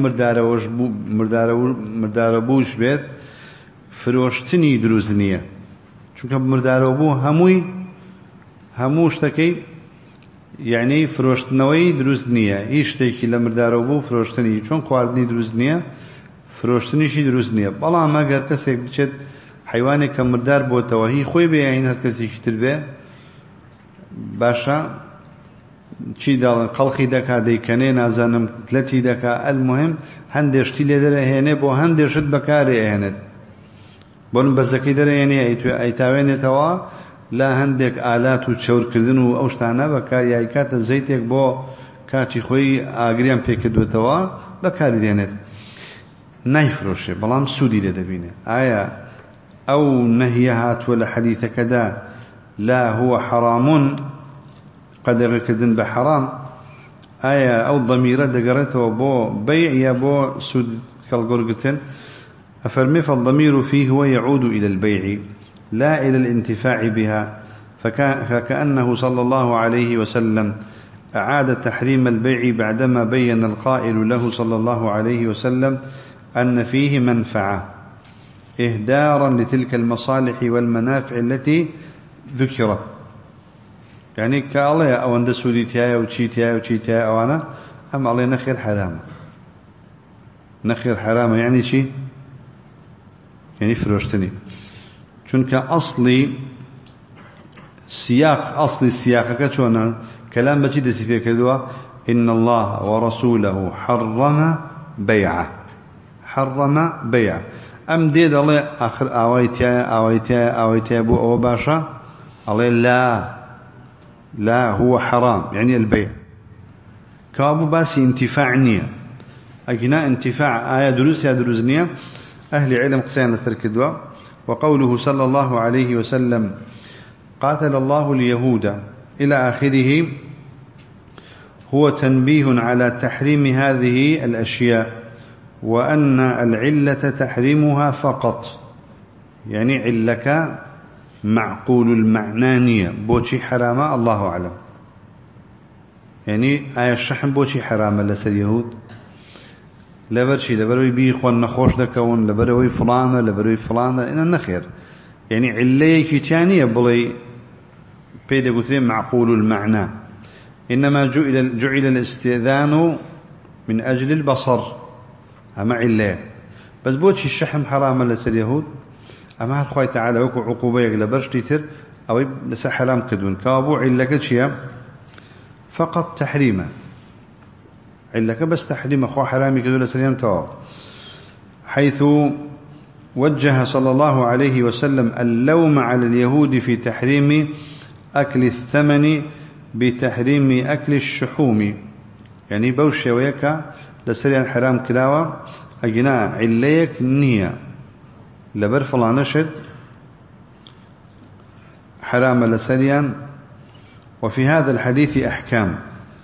مردار بوش بيت فروشتني دروزنية، چونك مردار بو هموش تكي يعني فروشتنوي دروزنية هيش تيكي لمردار بو فروشتني چون خواردني دروزنية فروشتني شي دروزنية. بلا ما قال كسيك بچت حيواني كمردار بو توهي خوي بيعين هر كسي كتر بي باشا چی داڵن قەڵخی دەکا دەیکەنێ نازانم تلەتی دەکا المهم هەندێشتی لێ دەرەهێنێ بۆ هەندێشت بەکارێ ئەهێنێت بۆ بەزەکەی دەرەهێنێ ئەیتاوێنێتەوە لا هەندێک ئالات و چەورکردن و ئەو شتانە بەکار یاکاتە زەیتێک بۆ کاتی خۆی ئاگریان پێکردوێتەوە بەکاری دێنێت نایفرۆشێ بەڵام سوودی لێ دەبینێ ئایا ئەو نەهیە هاتووە لە حەدیثەکەدا لا هو حرام قەدەغەکردن بە حرام ئایا ئەو ضەمیرە دەگەڕێتەوە بۆ بەیع یا بۆ سوود کەڵگۆرگتن أفرمي فالضمير فيه هو يعود إلى البيع لا إلى الانتفاع بها فكأنه صلى الله عليه وسلم أعاد تحريم البيع بعدما بين القائل له صلى الله عليه وسلم أن فيه منفعة إهدارا لتلك المصالح والمنافع التي ذكرت يعني كالله أو عند سوديتها وشيتها أو أنا أم الله نخير حرام نخير حرام يعني شيء يعني فروشتني چونك أصلي السياق كتشونا كلام بجد سيفير كدوا إن الله ورسوله حرم بيعه أم ديد الله آخر آويتها بو أو باشا الله لا هو حرام يعني البيع كابو باسي انتفاعنية أجناء انتفاع آية دروس يا دروزنية أهل علم قسان لستركدوا وقوله صلى الله عليه وسلم قاتل الله اليهود إلى آخره هو تنبيه على تحريم هذه الأشياء وأن العلة تحريمها فقط يعني علك معقول المعنانية بوشي حرامة الله أعلم يعني آية الشحن بوشي حرامة لسر يهود لبروي بيخوان نخوش دكون لبروي فلانة إن النخير يعني عليك تانية بلي بيدا قلتين معقول المعنى إنما جعل الاستئذان من أجل البصر أما علة بس بوتشي الشحم حرام لسر يهود أما هالخوي تعالى وكو عقوبة لبرش تيتر أو لسا حرام كدون كابو علك شيء فقط تحريمه علك بس تحريم أخوة حرامي كدون لسر يمتوى حيث وجه صلى الله عليه وسلم اللوم على اليهود في تحريم أكل الثمن بتحريم أكل الشحوم يعني بوشي ويكا لسريان حرام كلاوة أجناء عليك نية لبر فلانشد حرام لسريان وفي هذا الحديث أحكام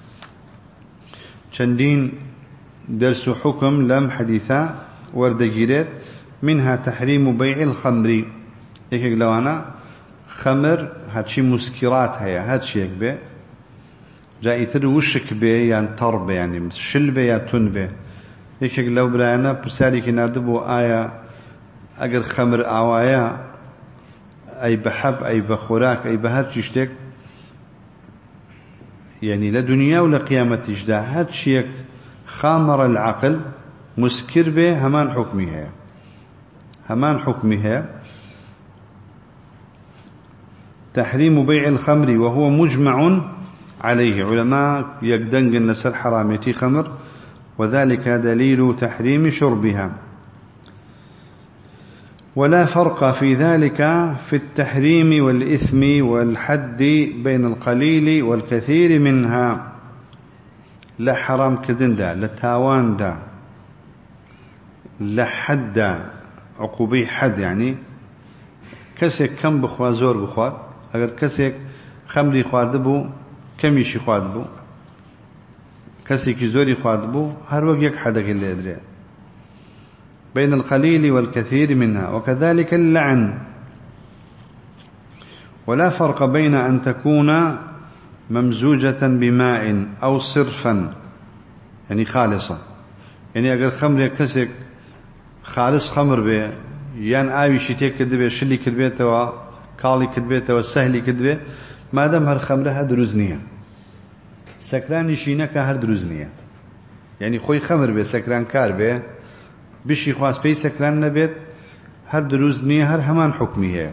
شندين درس حكم لم حديثا وردجيرات منها تحريم بيع الخمر يكيك لو أنا خمر هاتشي مسكرات هيا هاتشي يكبه جائتر وشك به يعني طربه يعني شلبه يا تنبه يكيك لو برانا بسالي كناردبو آية أجر خمر آوايا أي بحب أي بخوراك أي بهاتشي اشتك يعني لدنيا ولا قيامة إجداء هاتشي خامر العقل مسكر به همان حكمها تحريم بيع الخمر وهو مجمع عليه علماء يقدنقن لسر حرامتي خمر وذلك دليل تحريم شربها ولا فرق في ذلك في التحريم والإثم والحد بين القليل والكثير منها لا حرام كدن دا لا تاوان دا لا حد عقوبي حد يعني كسك كم بخوا زور بخوا اگر كسك خمري خوارد بو كميشي خوارد بو كسك زوري خوارد بو هر وقت يك حدك اللي ادري بين القليل والكثير منها وكذلك اللعن ولا فرق بين أن تكون ممزوجة بماء أو صرفا يعني خالصة يعني اگر خمر كسك خالص خمر به يان آوي شتيك كدبه شلي كدبه و كالي كدبه و سهلي كدبه ما دام هر خمره هر دروزنيه سكران شينك هر دروزنيه يعني خوي خمر به سكران كار به بشي خواس بي سكران نبيت هر دروزنيه هر همان حكمي هي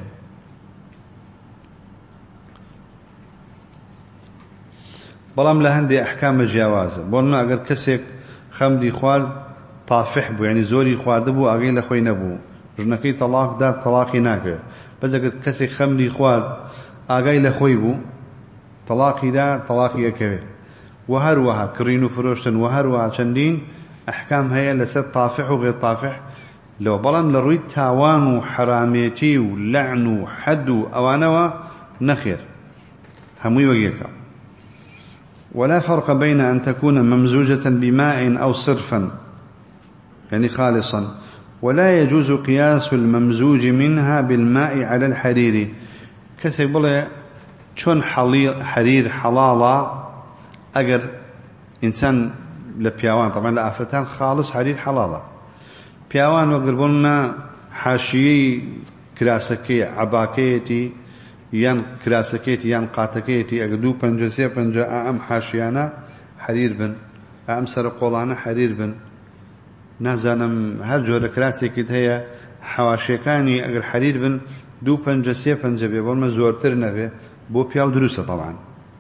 بلام لهندي أحكام جوازة بولنا أجر كسك خمري خوارد طافح بو يعني زوري خوارد بو أجيل خوي نبو جنكي طلاق دار طلاقي ناكه بس أجر كسك خمري خوارد أجيل خوي بو طلاقي دا طلاقي أكوي وهروها كرينو فروشتن وهروها شندين أحكام هي لسد طافح وغير طافح لو بلام لروي تاوان وحراميتي ولعن وحد أوانوا نخير هموي وقيكا ولا فرق بين أن تكون ممزوجة بماء أو صرفا يعني خالصا ولا يجوز قياس الممزوج منها بالماء على الحرير كسي بلا شون حرير حلالا أجر إنسان لبياوان طبعا لأفرتان خالص حرير حلالا بياوان وقربونا حاشيي كراسكي عباكيتي يان كراسكيتي يان قاتكيتي أقدو بنجسي بنجا أم حاشيانا حرير بن أم سرقولانا حرير بن نازانم هر جور كراسكيت هي حواشيكاني أقر حرير بن دو بنجسي بنجا بيبون زورتر نبي بو بياو دروسة طبعا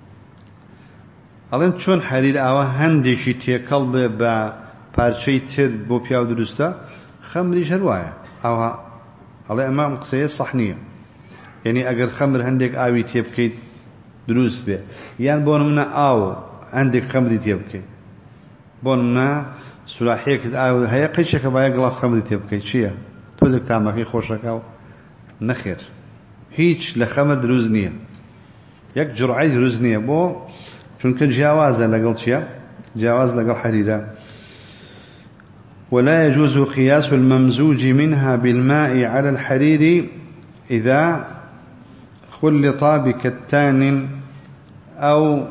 ألين شون حرير أوا هندشي تيكال بارشي تر بو بياو دروسة خمري شرواية أو على أمام قصية صحنية يعني أجر خمر عندك آوي تيبكي دروس به يعني بونمنا آو عندك خمر تيبكي بونمنا سلاحيك آو هي قيشك بايا جلاس خمر تيبكي شيء توزك تعمل خوشك أو نخير هيج لخمر دروز نية يك جرعي دروز نية بو شون كان جوازا لقل شيء جواز لقل حريرة ولا يجوز قياس الممزوج منها بالماء على الحرير إذا خلط بكتان أو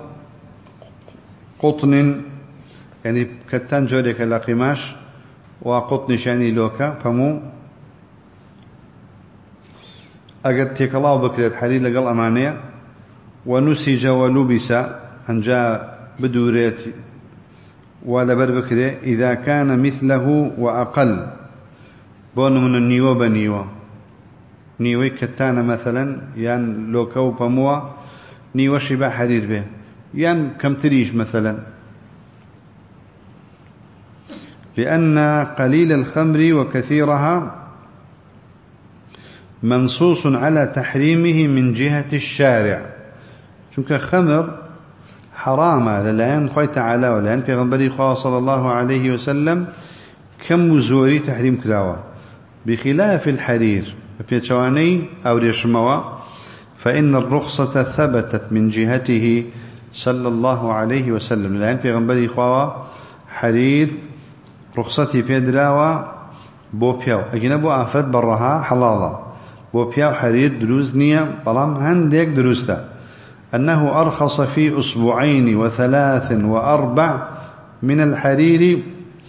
قطن يعني كتان جوريك لقماش وقطن شاني لوكا فمو أقد تيكلاو بكرة حرير لقل أمانية ونسج ولبس أن جاء بدوريت ولبر بكرة إذا كان مثله وأقل بون من النيوة بنيوة نيوي كتانة مثلا يان لوكو بموا نيوة شبا حرير به يان كم تريج مثلا لأن قليل الخمر وكثيرها منصوص على تحريمه من جهة الشارع شنك خمر حرامة للعين خوي تعالى ولعين في غنبري خواه صلى الله عليه وسلم كم زوري تحريم كلاوة بخلاف الحرير بيتشواني أو ريشموا فإن الرخصة ثبتت من جهته صلى الله عليه وسلم لأن في غنبري خواه حرير رخصتي بيدراوة بوبياو أجنبو آفرد برها حلالا بوبياو حرير دروز نية بلام هنديك دروستا أنه أرخص في أسبوعين و3 و4 من الحرير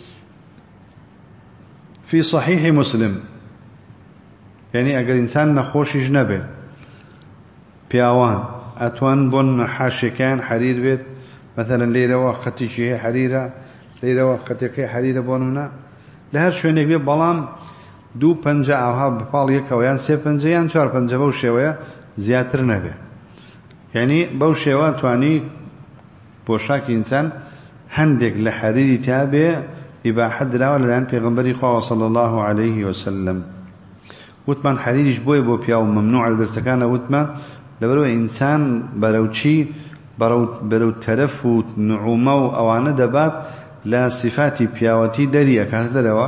في صحيح مسلم يعني أجل إنسان نخوش جنبه بياوان أتوان بن حاشكان حرير بيت مثلا ليلة وقتي شيء حريرة ليلة وقتي حريرة بوننا لهر شوينك بيه بلام دو پنجة أوها بفال يكا ويان 3 پنجة يان 4 پنجة بوشيوية زيادر نبه يعني بوشيوية تواني بوشاك إنسان هندك لحريري تابع إباحة دراوة لأن پیغمبري خواه صلى الله عليه وسلم وثمان حريريش بوي بو بياو ممنوع لدرستكان وثمان لبرو إنسان بروتشي برو ترف ونعومة أوانا دبات لا صفات بياوتي دريا كهذا دوا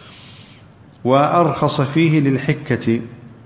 وأرخص فيه للحكة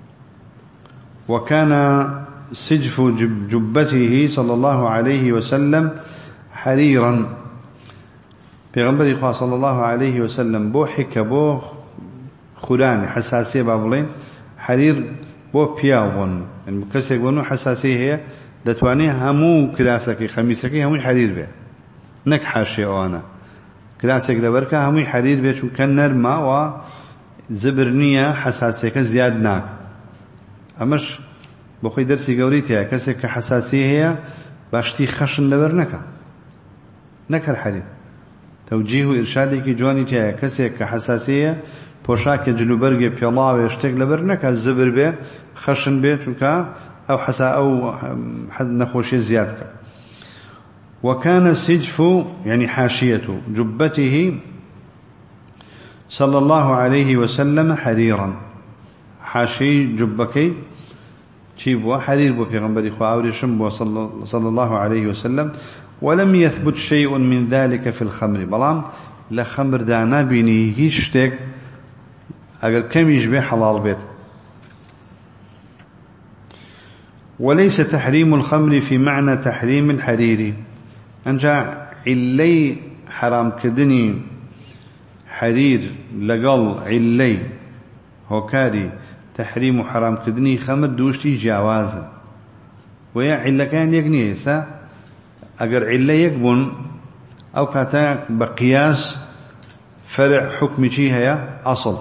وكان سجف جبته صلى الله عليه وسلم حريرا پیغمبر خواه صلى الله عليه وسلم بو حكة بو خلاني حساسية بابلين حرير بو بياون يعني مكسر يقولون حساسية هي دتواني همو كلاسكي خميسكي همو حرير به نك حاشي وانا كلاسك لبركة همو حرير به شو كان نرمى وزبرنية حساسية زياد ناك أمش بخي درسي قوريتها كسك حساسية هي باشتي خشن لبرنك نك الحرير توجيه إرشادك جواني تيا كسك حساسية بوشاك جلوبرغي بيلا ويشتك لبرنك الزبر به خشن به چونك أو حسا أو حد نخوشي زيادك وكان سجف يعني حاشية جبته صلى الله عليه وسلم حريرا حاشي جبكي تشيبوا حرير بو پیغمبر خو اورشم صلى الله عليه وسلم ولم يثبت شيء من ذلك في الخمر بلام لخمر دانا بيني هيشتك اگر كم يشبه حلال بيت. وليس تحريم الخمر في معنى تحريم الحرير انجا علي حرام كدني حرير لقل علي هوكاري تحريم حرام كدني خمر دوشتي جوازا ويا علا كان يقني يسا اگر علي يقبن او كاتا بقياس فرع حكم شي هي اصل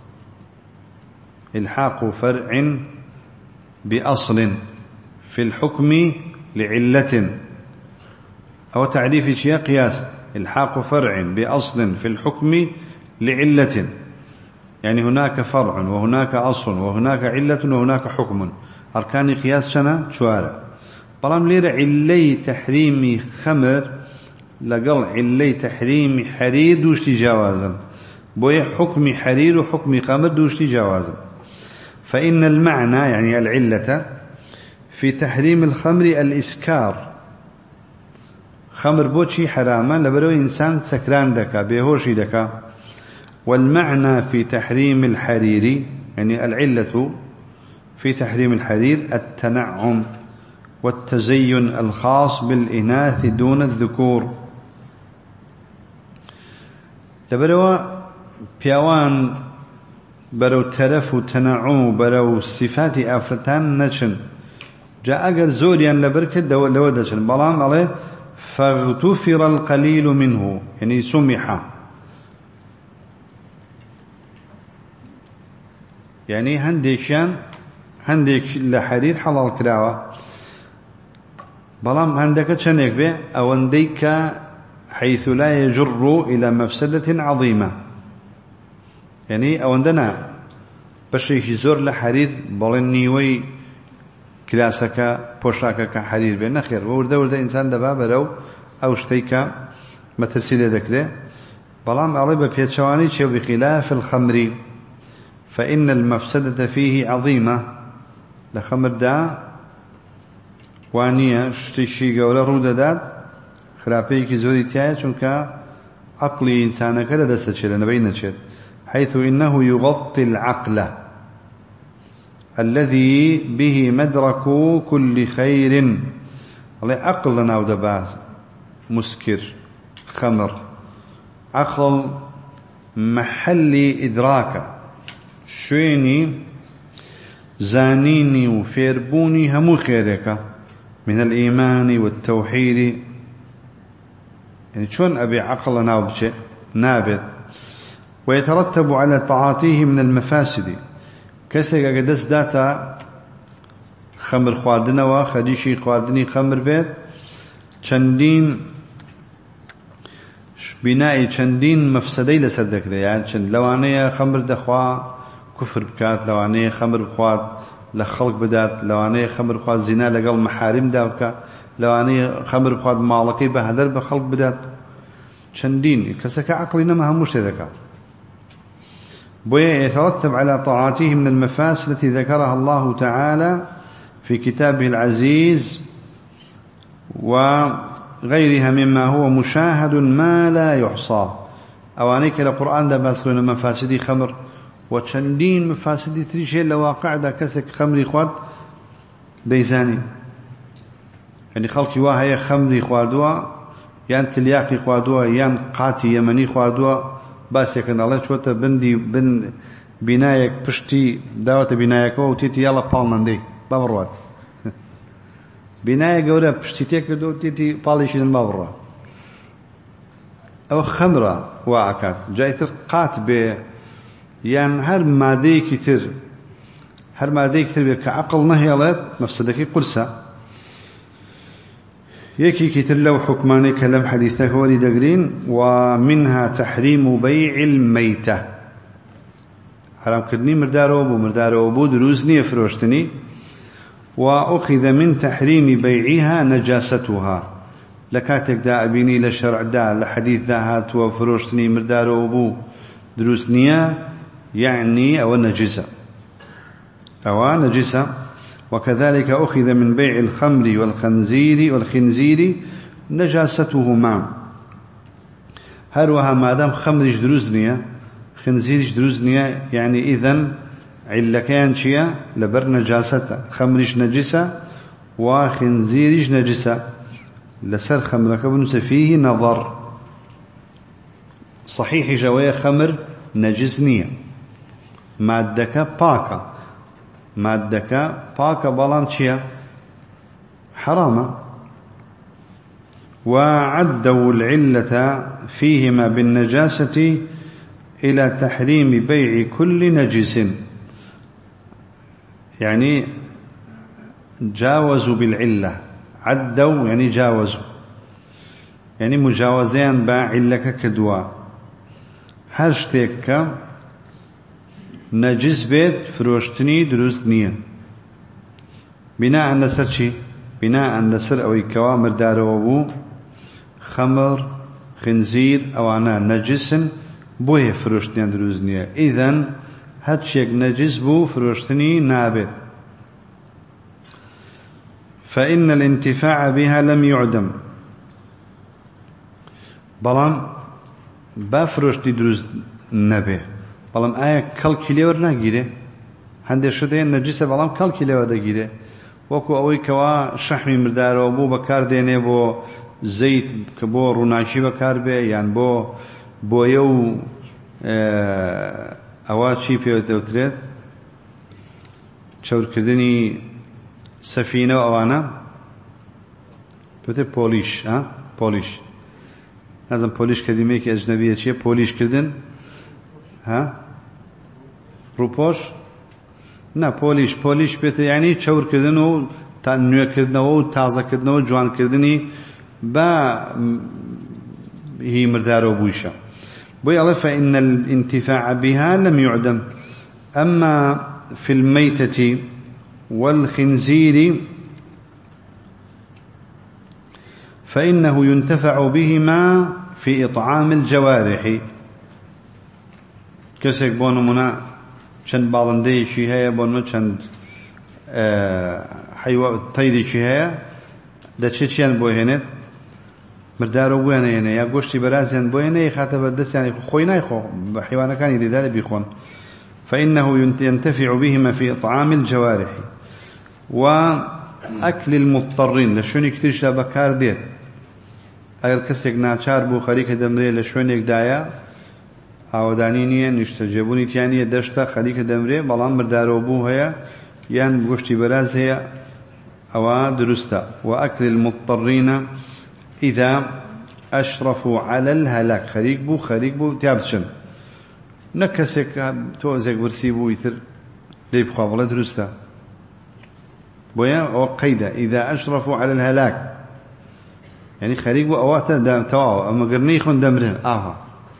الحاق فرع بأصل في الحكم لعلة أو تعريف شيء قياس الحاق فرع بأصل في الحكم لعلة يعني هناك فرع وهناك أصل وهناك علة وهناك حكم أركان قياس شنا شوارع بلام لير علي تحريم خمر لقل علي تحريم حرير دوشتي جوازا بوي حكم حرير وحكم خمر دوشتي جوازا. فإن المعنى يعني العلة في تحريم الخمر الإسكار خمر بوشي حراما لبرو إنسان سكران دكا بيهوشي دكا. والمعنى في تحريم الحرير يعني العلة في تحريم الحرير التنعم والتزين الخاص بالإناث دون الذكور لبرو بيوان برو ترف وتنعم برو صفات أفرتان نشن جاء أقل زوريا لبركة لودشن بلام عليه فاغتفر القليل منه يعني سمح يعني هنديك لحرير حلال كراوة بلام هندك تشنك به أو هنديك حيث لا يجر إلى مفسدة عظيمة يعني أو عندنا بشيء زور لحرير بلنيوي كلاسك بوشاكك كحرير بين خير ورده إنسان دبا برو أو شتيك مترسيل ذكره بلام أريب بيتشواني شو بخلاف الخمر فإن المفسدة فيه عظيمة لخمر دا وانية شتيشي قولا رودة داد خلافيك زوري تيايا چونك عقلي إنسانك لدست شيء لنبين شيء حيث إنه يغطي العقل الذي به مدرك كل خير الله عقلنا ودباس مسكر خمر عقل محل إدراك شويني زانيني وفيربوني همو خيرك من الإيمان والتوحيد يعني شون أبي عقلنا وبشيء نابت ويترتب على تعاطيه من المفاسد كسيك قدس داتا خمر خواردنا وخديشي خواردني خمر بيت چندين بناء چندين مفسدي لسردك يعني چند لوانية خمر دخوا كفر بكات لوانية خمر بخواد لخلق بدات لوانية خمر بخواد زنا لقل محارم داوكا لوانية خمر بخواد مالكي بهدر بخلق بدات چندين كسك عقلنا ما هموش ذكا ويترتب على طاعته من المفاسد التي ذكرها الله تعالى في كتابه العزيز وغيرها مما هو مشاهد ما لا يحصى أوانيك القرآن ده باسرون مفاسدي خمر وچندين مفاسدي تريشي لواقع ده كسك خمري خواد بيزاني يعني خلقي واهي خمري خواردوا يان تلياقي خواردوا يان قاتي يمني خواردوا بس يكن الله شوته بن بنايك بشتي دعوة بنايك وتيتي يلا بالمندي بابروات بنايك ولا بشتي تكدو تيتي باليشين بابروا أو خمرة واعكات جايت قات ب يعني هر مادي كتير كعقل نهيلات مفسدك قرصة يكي كتر لو حكماني كلام حديثك ولي دقرين ومنها تحريم بيع الميتة حرام كدني مردارو بو دروزني فروشتني وأخذ من تحريم بيعها نجاستها لكاتك دا أبيني لشرع دا لحديث دا هات وفروشتني مردار وبو دروسنية يعني أو نجسة وكذلك أخذ من بيع الخمر والخنزير نجاستهما هروها ما دام خمرش دروزنية خنزيرش دروزنية يعني إذن علكان شيء لبر نجاسته خمرش نجسة وخنزيرش نجسة لسر خمرك بنس فيه نظر صحيح جوايا خمر نجسنية مادك باكا بلان شيء حرامة وعدوا العلة فيهما بالنجاسة إلى تحريم بيع كل نجس يعني جاوزوا بالعلة عدوا يعني جاوزوا يعني مجاوزين باع علك كدوا هاشتك نجس بيت فروشتني دروست نية بناء على سرشي بناء على سر أو كوامر دار وابو خمر خنزير أو أنا نجس بوه فروشتني دروست نية إذن هاتشيك نجس بو فروشتني نابت فإن الانتفاع بها لم يعدم بلان بافروشتني دروست نبه بلام آیا کل کلیور نگیره هنده شده نجسه بلام کل کلیور نگیره وکو اوی کوا شحمی مردار و بو بکار دینه بو زیت که بو روناشی بکار بی یعنی بو یو اوا چی پیوت دوترید چور کردنی سفینه و اوانا بوده پولیش نازم پولیش کدیمه که اجنبیه چیه پولیش کردن ها روپوش نه پولیش بيت يعني چور کردن و تنوع کردن و تازه کردن و جوان کردنی با هي مردار وبوشا بوي الله فإن الانتفاع بها لم يعدم أما في الميتة والخنزير فإنه ينتفع بهما في إطعام الجوارح كسك بونو منا چند باڵندەیەکی هەیە بۆنمە چەند تەیرێکی هەیە دەچێت چیان بۆ هێنێت مردارە بۆیان هێنێ یا گۆشتی بەرازیان بۆ هێنێ خاتە بەردەستیان خۆی نایخۆ بە حیوانەکانی دێدا دەبیخۆن فإنه ينتفع بهما في إطعام الجوارح وأكل المضطرين لشوني كتيرش لا بكار ديت ئەگەر کەسێک ناچار بوو خەریکە دەمرێ لە شوێنێکدایە ئاوەدانی نییە نیشتەجێبوونی تیانە دەشتە خەریکە دەمرێ بەڵام مردارەوە بوو هەیە یان گۆشتی بەراز هەیە ئەوە دروستە وأكل المضطرين إذا أشرفوا على الهلاك خەریک بوو تیا بچن نە کەسێک تۆزێک ورسی بوو ئیتر لێی بخوا بڵێ دروستە بۆیە ئەوە قەیدە إذا أشرفوا على الهلاك يعني خەریک بوو ئەواتە تەواو ئەمە گەر نەیخۆن دەمرن ئاوا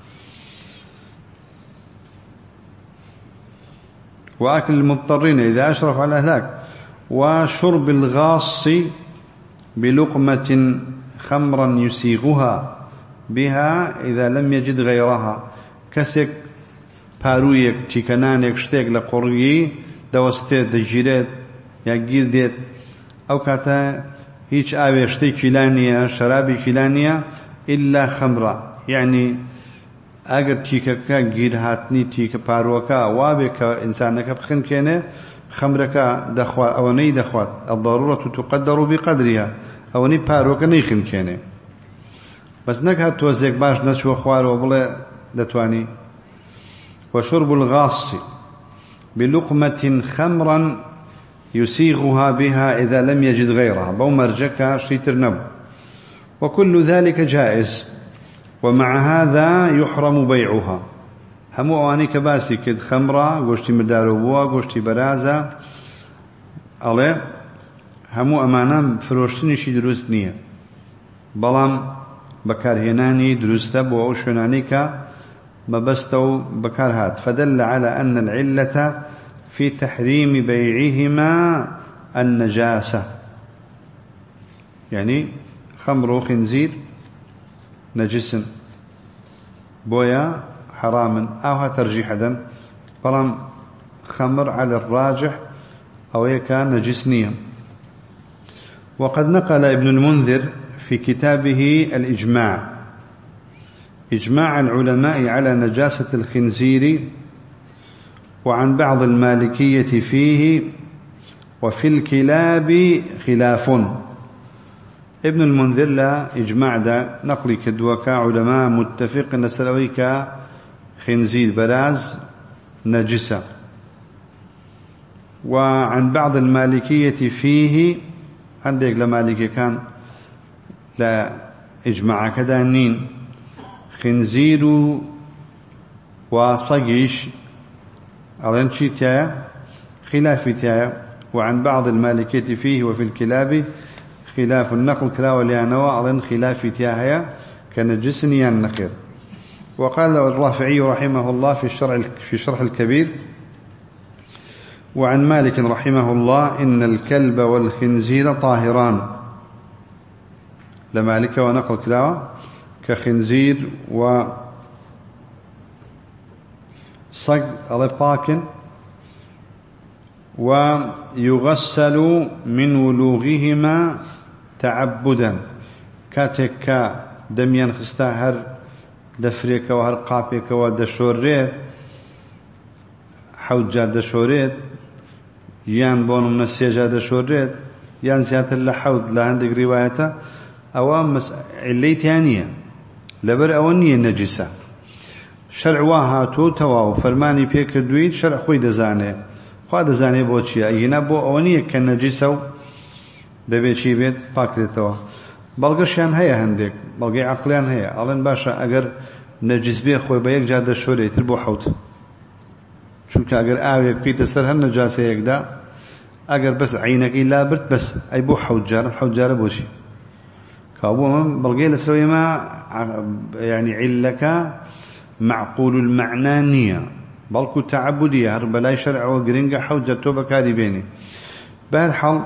وأكل المضطرين إذا أشرف على الهلاك وشرب الغاص بلقمة خمرا يسيغها بها إذا لم يجد غيرها كسك بارويك تيكنانك شتيك لقرقي دوستيت دجيرت يقير ديت أو كاتا هيج آوي شتي كيلانية شرابي كيلانية إلا خمرة يعني اگر تیکەکە گیر هاتنی تیکە پارۆکە وابێ کە ئینسانەکە بخن کێنێ خەمرەکە دەخوات ئەوەنەی دەخوات الضرورة تقدر بقدرها ئەوەنەی پارۆکە نەیخن کێنێ بەس نەکات تۆزێک باش نەچوە خوارەوە بڵێ دەتوانی وشرب الغاص بلقمة خمرا يسيغها بها إذا لم يجد غيرها بو مرجكا شيتر نبو وكل ذلك جائز ومع هذا يحرم بيعها همو اواني كباسي كد خمرة غوشتي مرداروبوا غوشتي برازة عليه همو امانا فروشتني شي دروست نية بلام بكار هناني دروسته بو او شنانيكا مبستو بكار هات فدل على أن العلة في تحريم بيعهما النجاسة يعني خمر وخنزير نجس بويا حرام أو ترجيحا بلام خمر على الراجح أو كان نجس نية. وقد نقل ابن المنذر في كتابه الإجماع إجماع العلماء على نجاسة الخنزير وعن بعض المالكية فيه وفي الكلاب خلاف. ابن المنذر لا إجماع دا نقل كدوكا علماء متفق نسلويك خنزير براز نجسة. وعن بعض المالكية فيه عندك لمالكي كان لا إجماع كذا نين خنزير وصقيش أرنشي تايا خلاف تايا. وعن بعض المالكية فيه وفي الكلاب خلاف النقل كلاوة لأنه أرن خلاف تايا كنجسني النخير. وقال الرافعي رحمه الله في شرح الكبير وعن مالك رحمه الله إن الكلب والخنزير طاهران لمالك ونقل كلاوة كخنزير وصق رباك ويغسل من ولوغهما تعبدا كاتك دميان خستاهر دفريك وهر قابك ودشورير حوجا دشورير يان بون من السيجا دشورير يان زيادة لحود لهندق روايته أو علي تانية لبر أونية نجسة شرع واها توتوا فرماني بيك دويد شرع خوي دزاني خوا دزاني بوشي أينا بو أونية كالنجسة دبي شي بيت باكرتوا بلغشيان هيا هندك بلغي عقليان هيا ألين باشا أجر نجس بيه خوي بيك جادة شوري تربو حوت شو كأجر آويك بيت سر هالنجاسة يكدا أجر بس عينك إلا برت بس أي بو حوت جار بوشي كابو من بلغي لسروي ما يعني علك معقول المعنى نية بلكو تعبدية هرب لا شرع وقرنجة حوت جاتو بكاري بيني بهالحال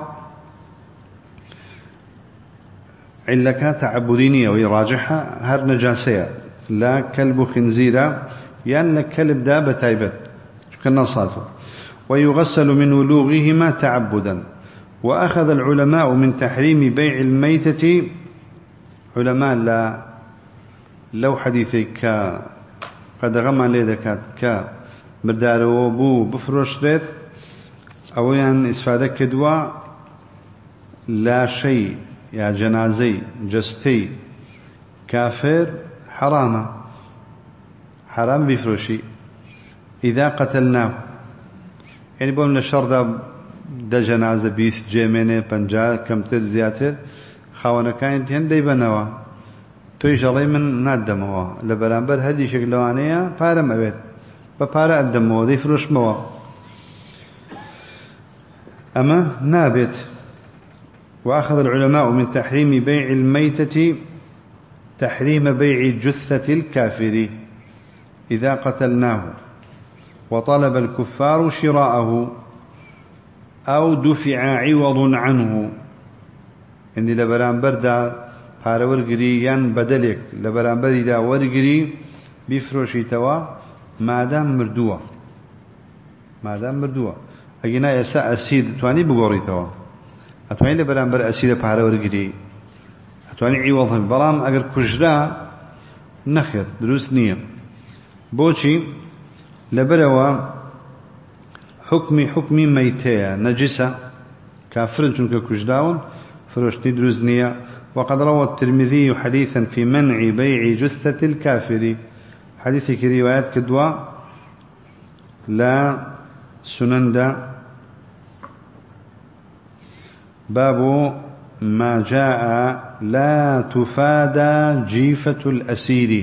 علك تعبدينية ويراجحها هر نجاسية لا كلب خنزيرا يعني لك كلب دابة تايبت كنا صادفه. ويغسل من ولوغهما تعبدا. وأخذ العلماء من تحريم بيع الميتة علماء لا لو حديثك قد غم عليه ذكات كمردار وبو بفروش ريت أو يعني إسفادك كدوا لا شيء يا جنازي جستي كافر حرام بفروشي إذا قتلناه يعني بقول من الشر دا جنازة 20 جيمينة 50 كمتر زياتر خوانا كانت هندي بنوا تويش الله من نادموا لبرامبر هدي شكلوانية فارم أبيت بفارة الدموا دي فروش موا أما نابت. وأخذ العلماء من تحريم بيع الميتة تحريم بيع جثة الكافر إذا قتلناه وطلب الكفار شراءه أو دفع عوض عنه إن لبران بردا پارە وەرگری یان بەدەلێک لە بەرامبەریدا وەرگری بیفرۆشیتەوە مادام مردووە ئەگەنا ئێستا ئەسیر دەتوانی بگۆڕیتەوە ئەتوانی لە بەرامبەر ئەسیرە پارە وەرگری ئەتوانی عیوەڵ هەبی بەڵام ئەگەر کوژرا نەخێر دروست نییە. بۆچی؟ لەبەرەوە حکمی مەیتەیە نەجسە کافرن چونکە کوژراون فرۆشتنی دروست نییە. وقد روى الترمذي حديثا في منع بيع جثة الكافر حديث روايات كدوا لا سنند باب ما جاء لا تفادى جيفة الأسير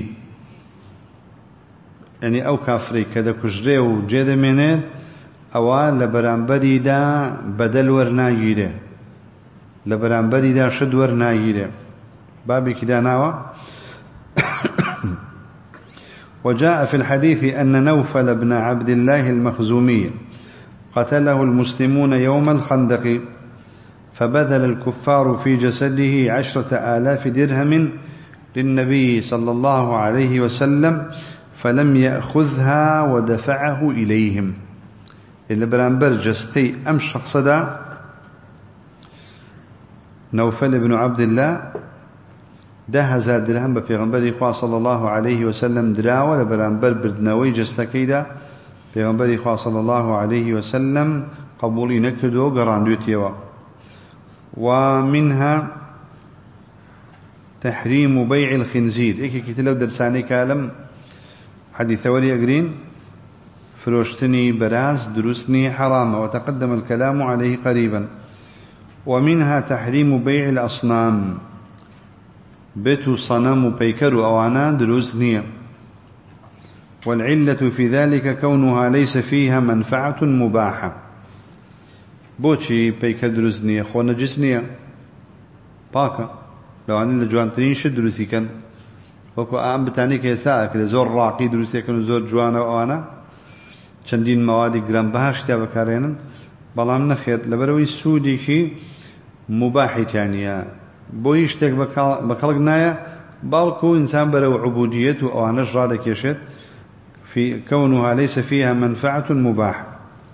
يعني أو كافري كذا كجري وجيد منه أو لبرانبري دا بدل ورناجيره لبرانبري دا شد ورناجيره بابي كدا ناوى. وجاء في الحديث أن نوفل بن عبد الله المخزومي قتله المسلمون يوم الخندق فبذل الكفار في جسده 10,000 درهم للنبي صلى الله عليه وسلم فلم يأخذها ودفعه إليهم. إلا برانبر جستي أم شخص دا نوفل بن عبد الله 10,000 درهم بپیغمبر خواه صلى الله عليه وسلم دراوة لبرانبر بردنوي جستكي دا پیغمبر خواه صلى الله عليه وسلم قبولي نكدو قراندوتيوا. ومنها تحريم بيع الخنزير. إيكي كتلو درساني كالم حديث ولي أقرين فروشتني براز دروسني حرام وتقدم الكلام عليه قريبا. ومنها تحريم بيع الأصنام. بيت صنم بيكر أوانا دروسني. والعلة في ذلك كونها ليس فيها منفعة مباحة. بوشي بيكر دروسني خو نجسني باكا لو أن الجوانترين شد دروسي كان وكو أم بتاني كيسا كده زور راقي دروسي كانوا زور جوانا وأنا چندين موادي جرام بهاش تيا بكارينن بلام نخير لبروي سودي شي مباحي تانية بويشتك بكالقنايا بالكو إنسان برو عبوديته أو نجرى لكيشت في كونها ليس فيها منفعة مباحة.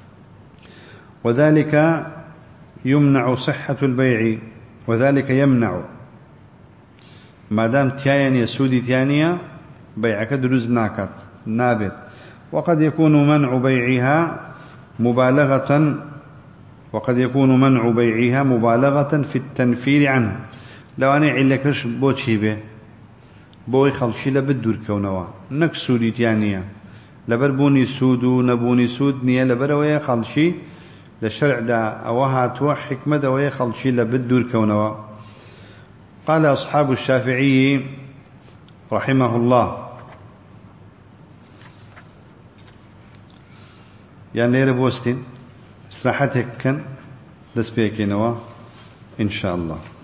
وذلك يمنع صحة البيع. وذلك يمنع ما دام تيانية سودي تيانية بيعك دروز ناكت نابت. وقد يكون منع بيعها مبالغة في التنفير عنه. لو أنا علكش بوشي به بوي خلشي لبدور كونوا نك سودي تيانية لبربوني سودو نبوني سود نية لبروية خلشي للشرع دا أوها توح حكمة دوية خلشي لبدور كونوا. قال أصحاب الشافعي رحمه الله يعني ليرة بوستين استراحتك كان دس بيكينوا إن شاء الله.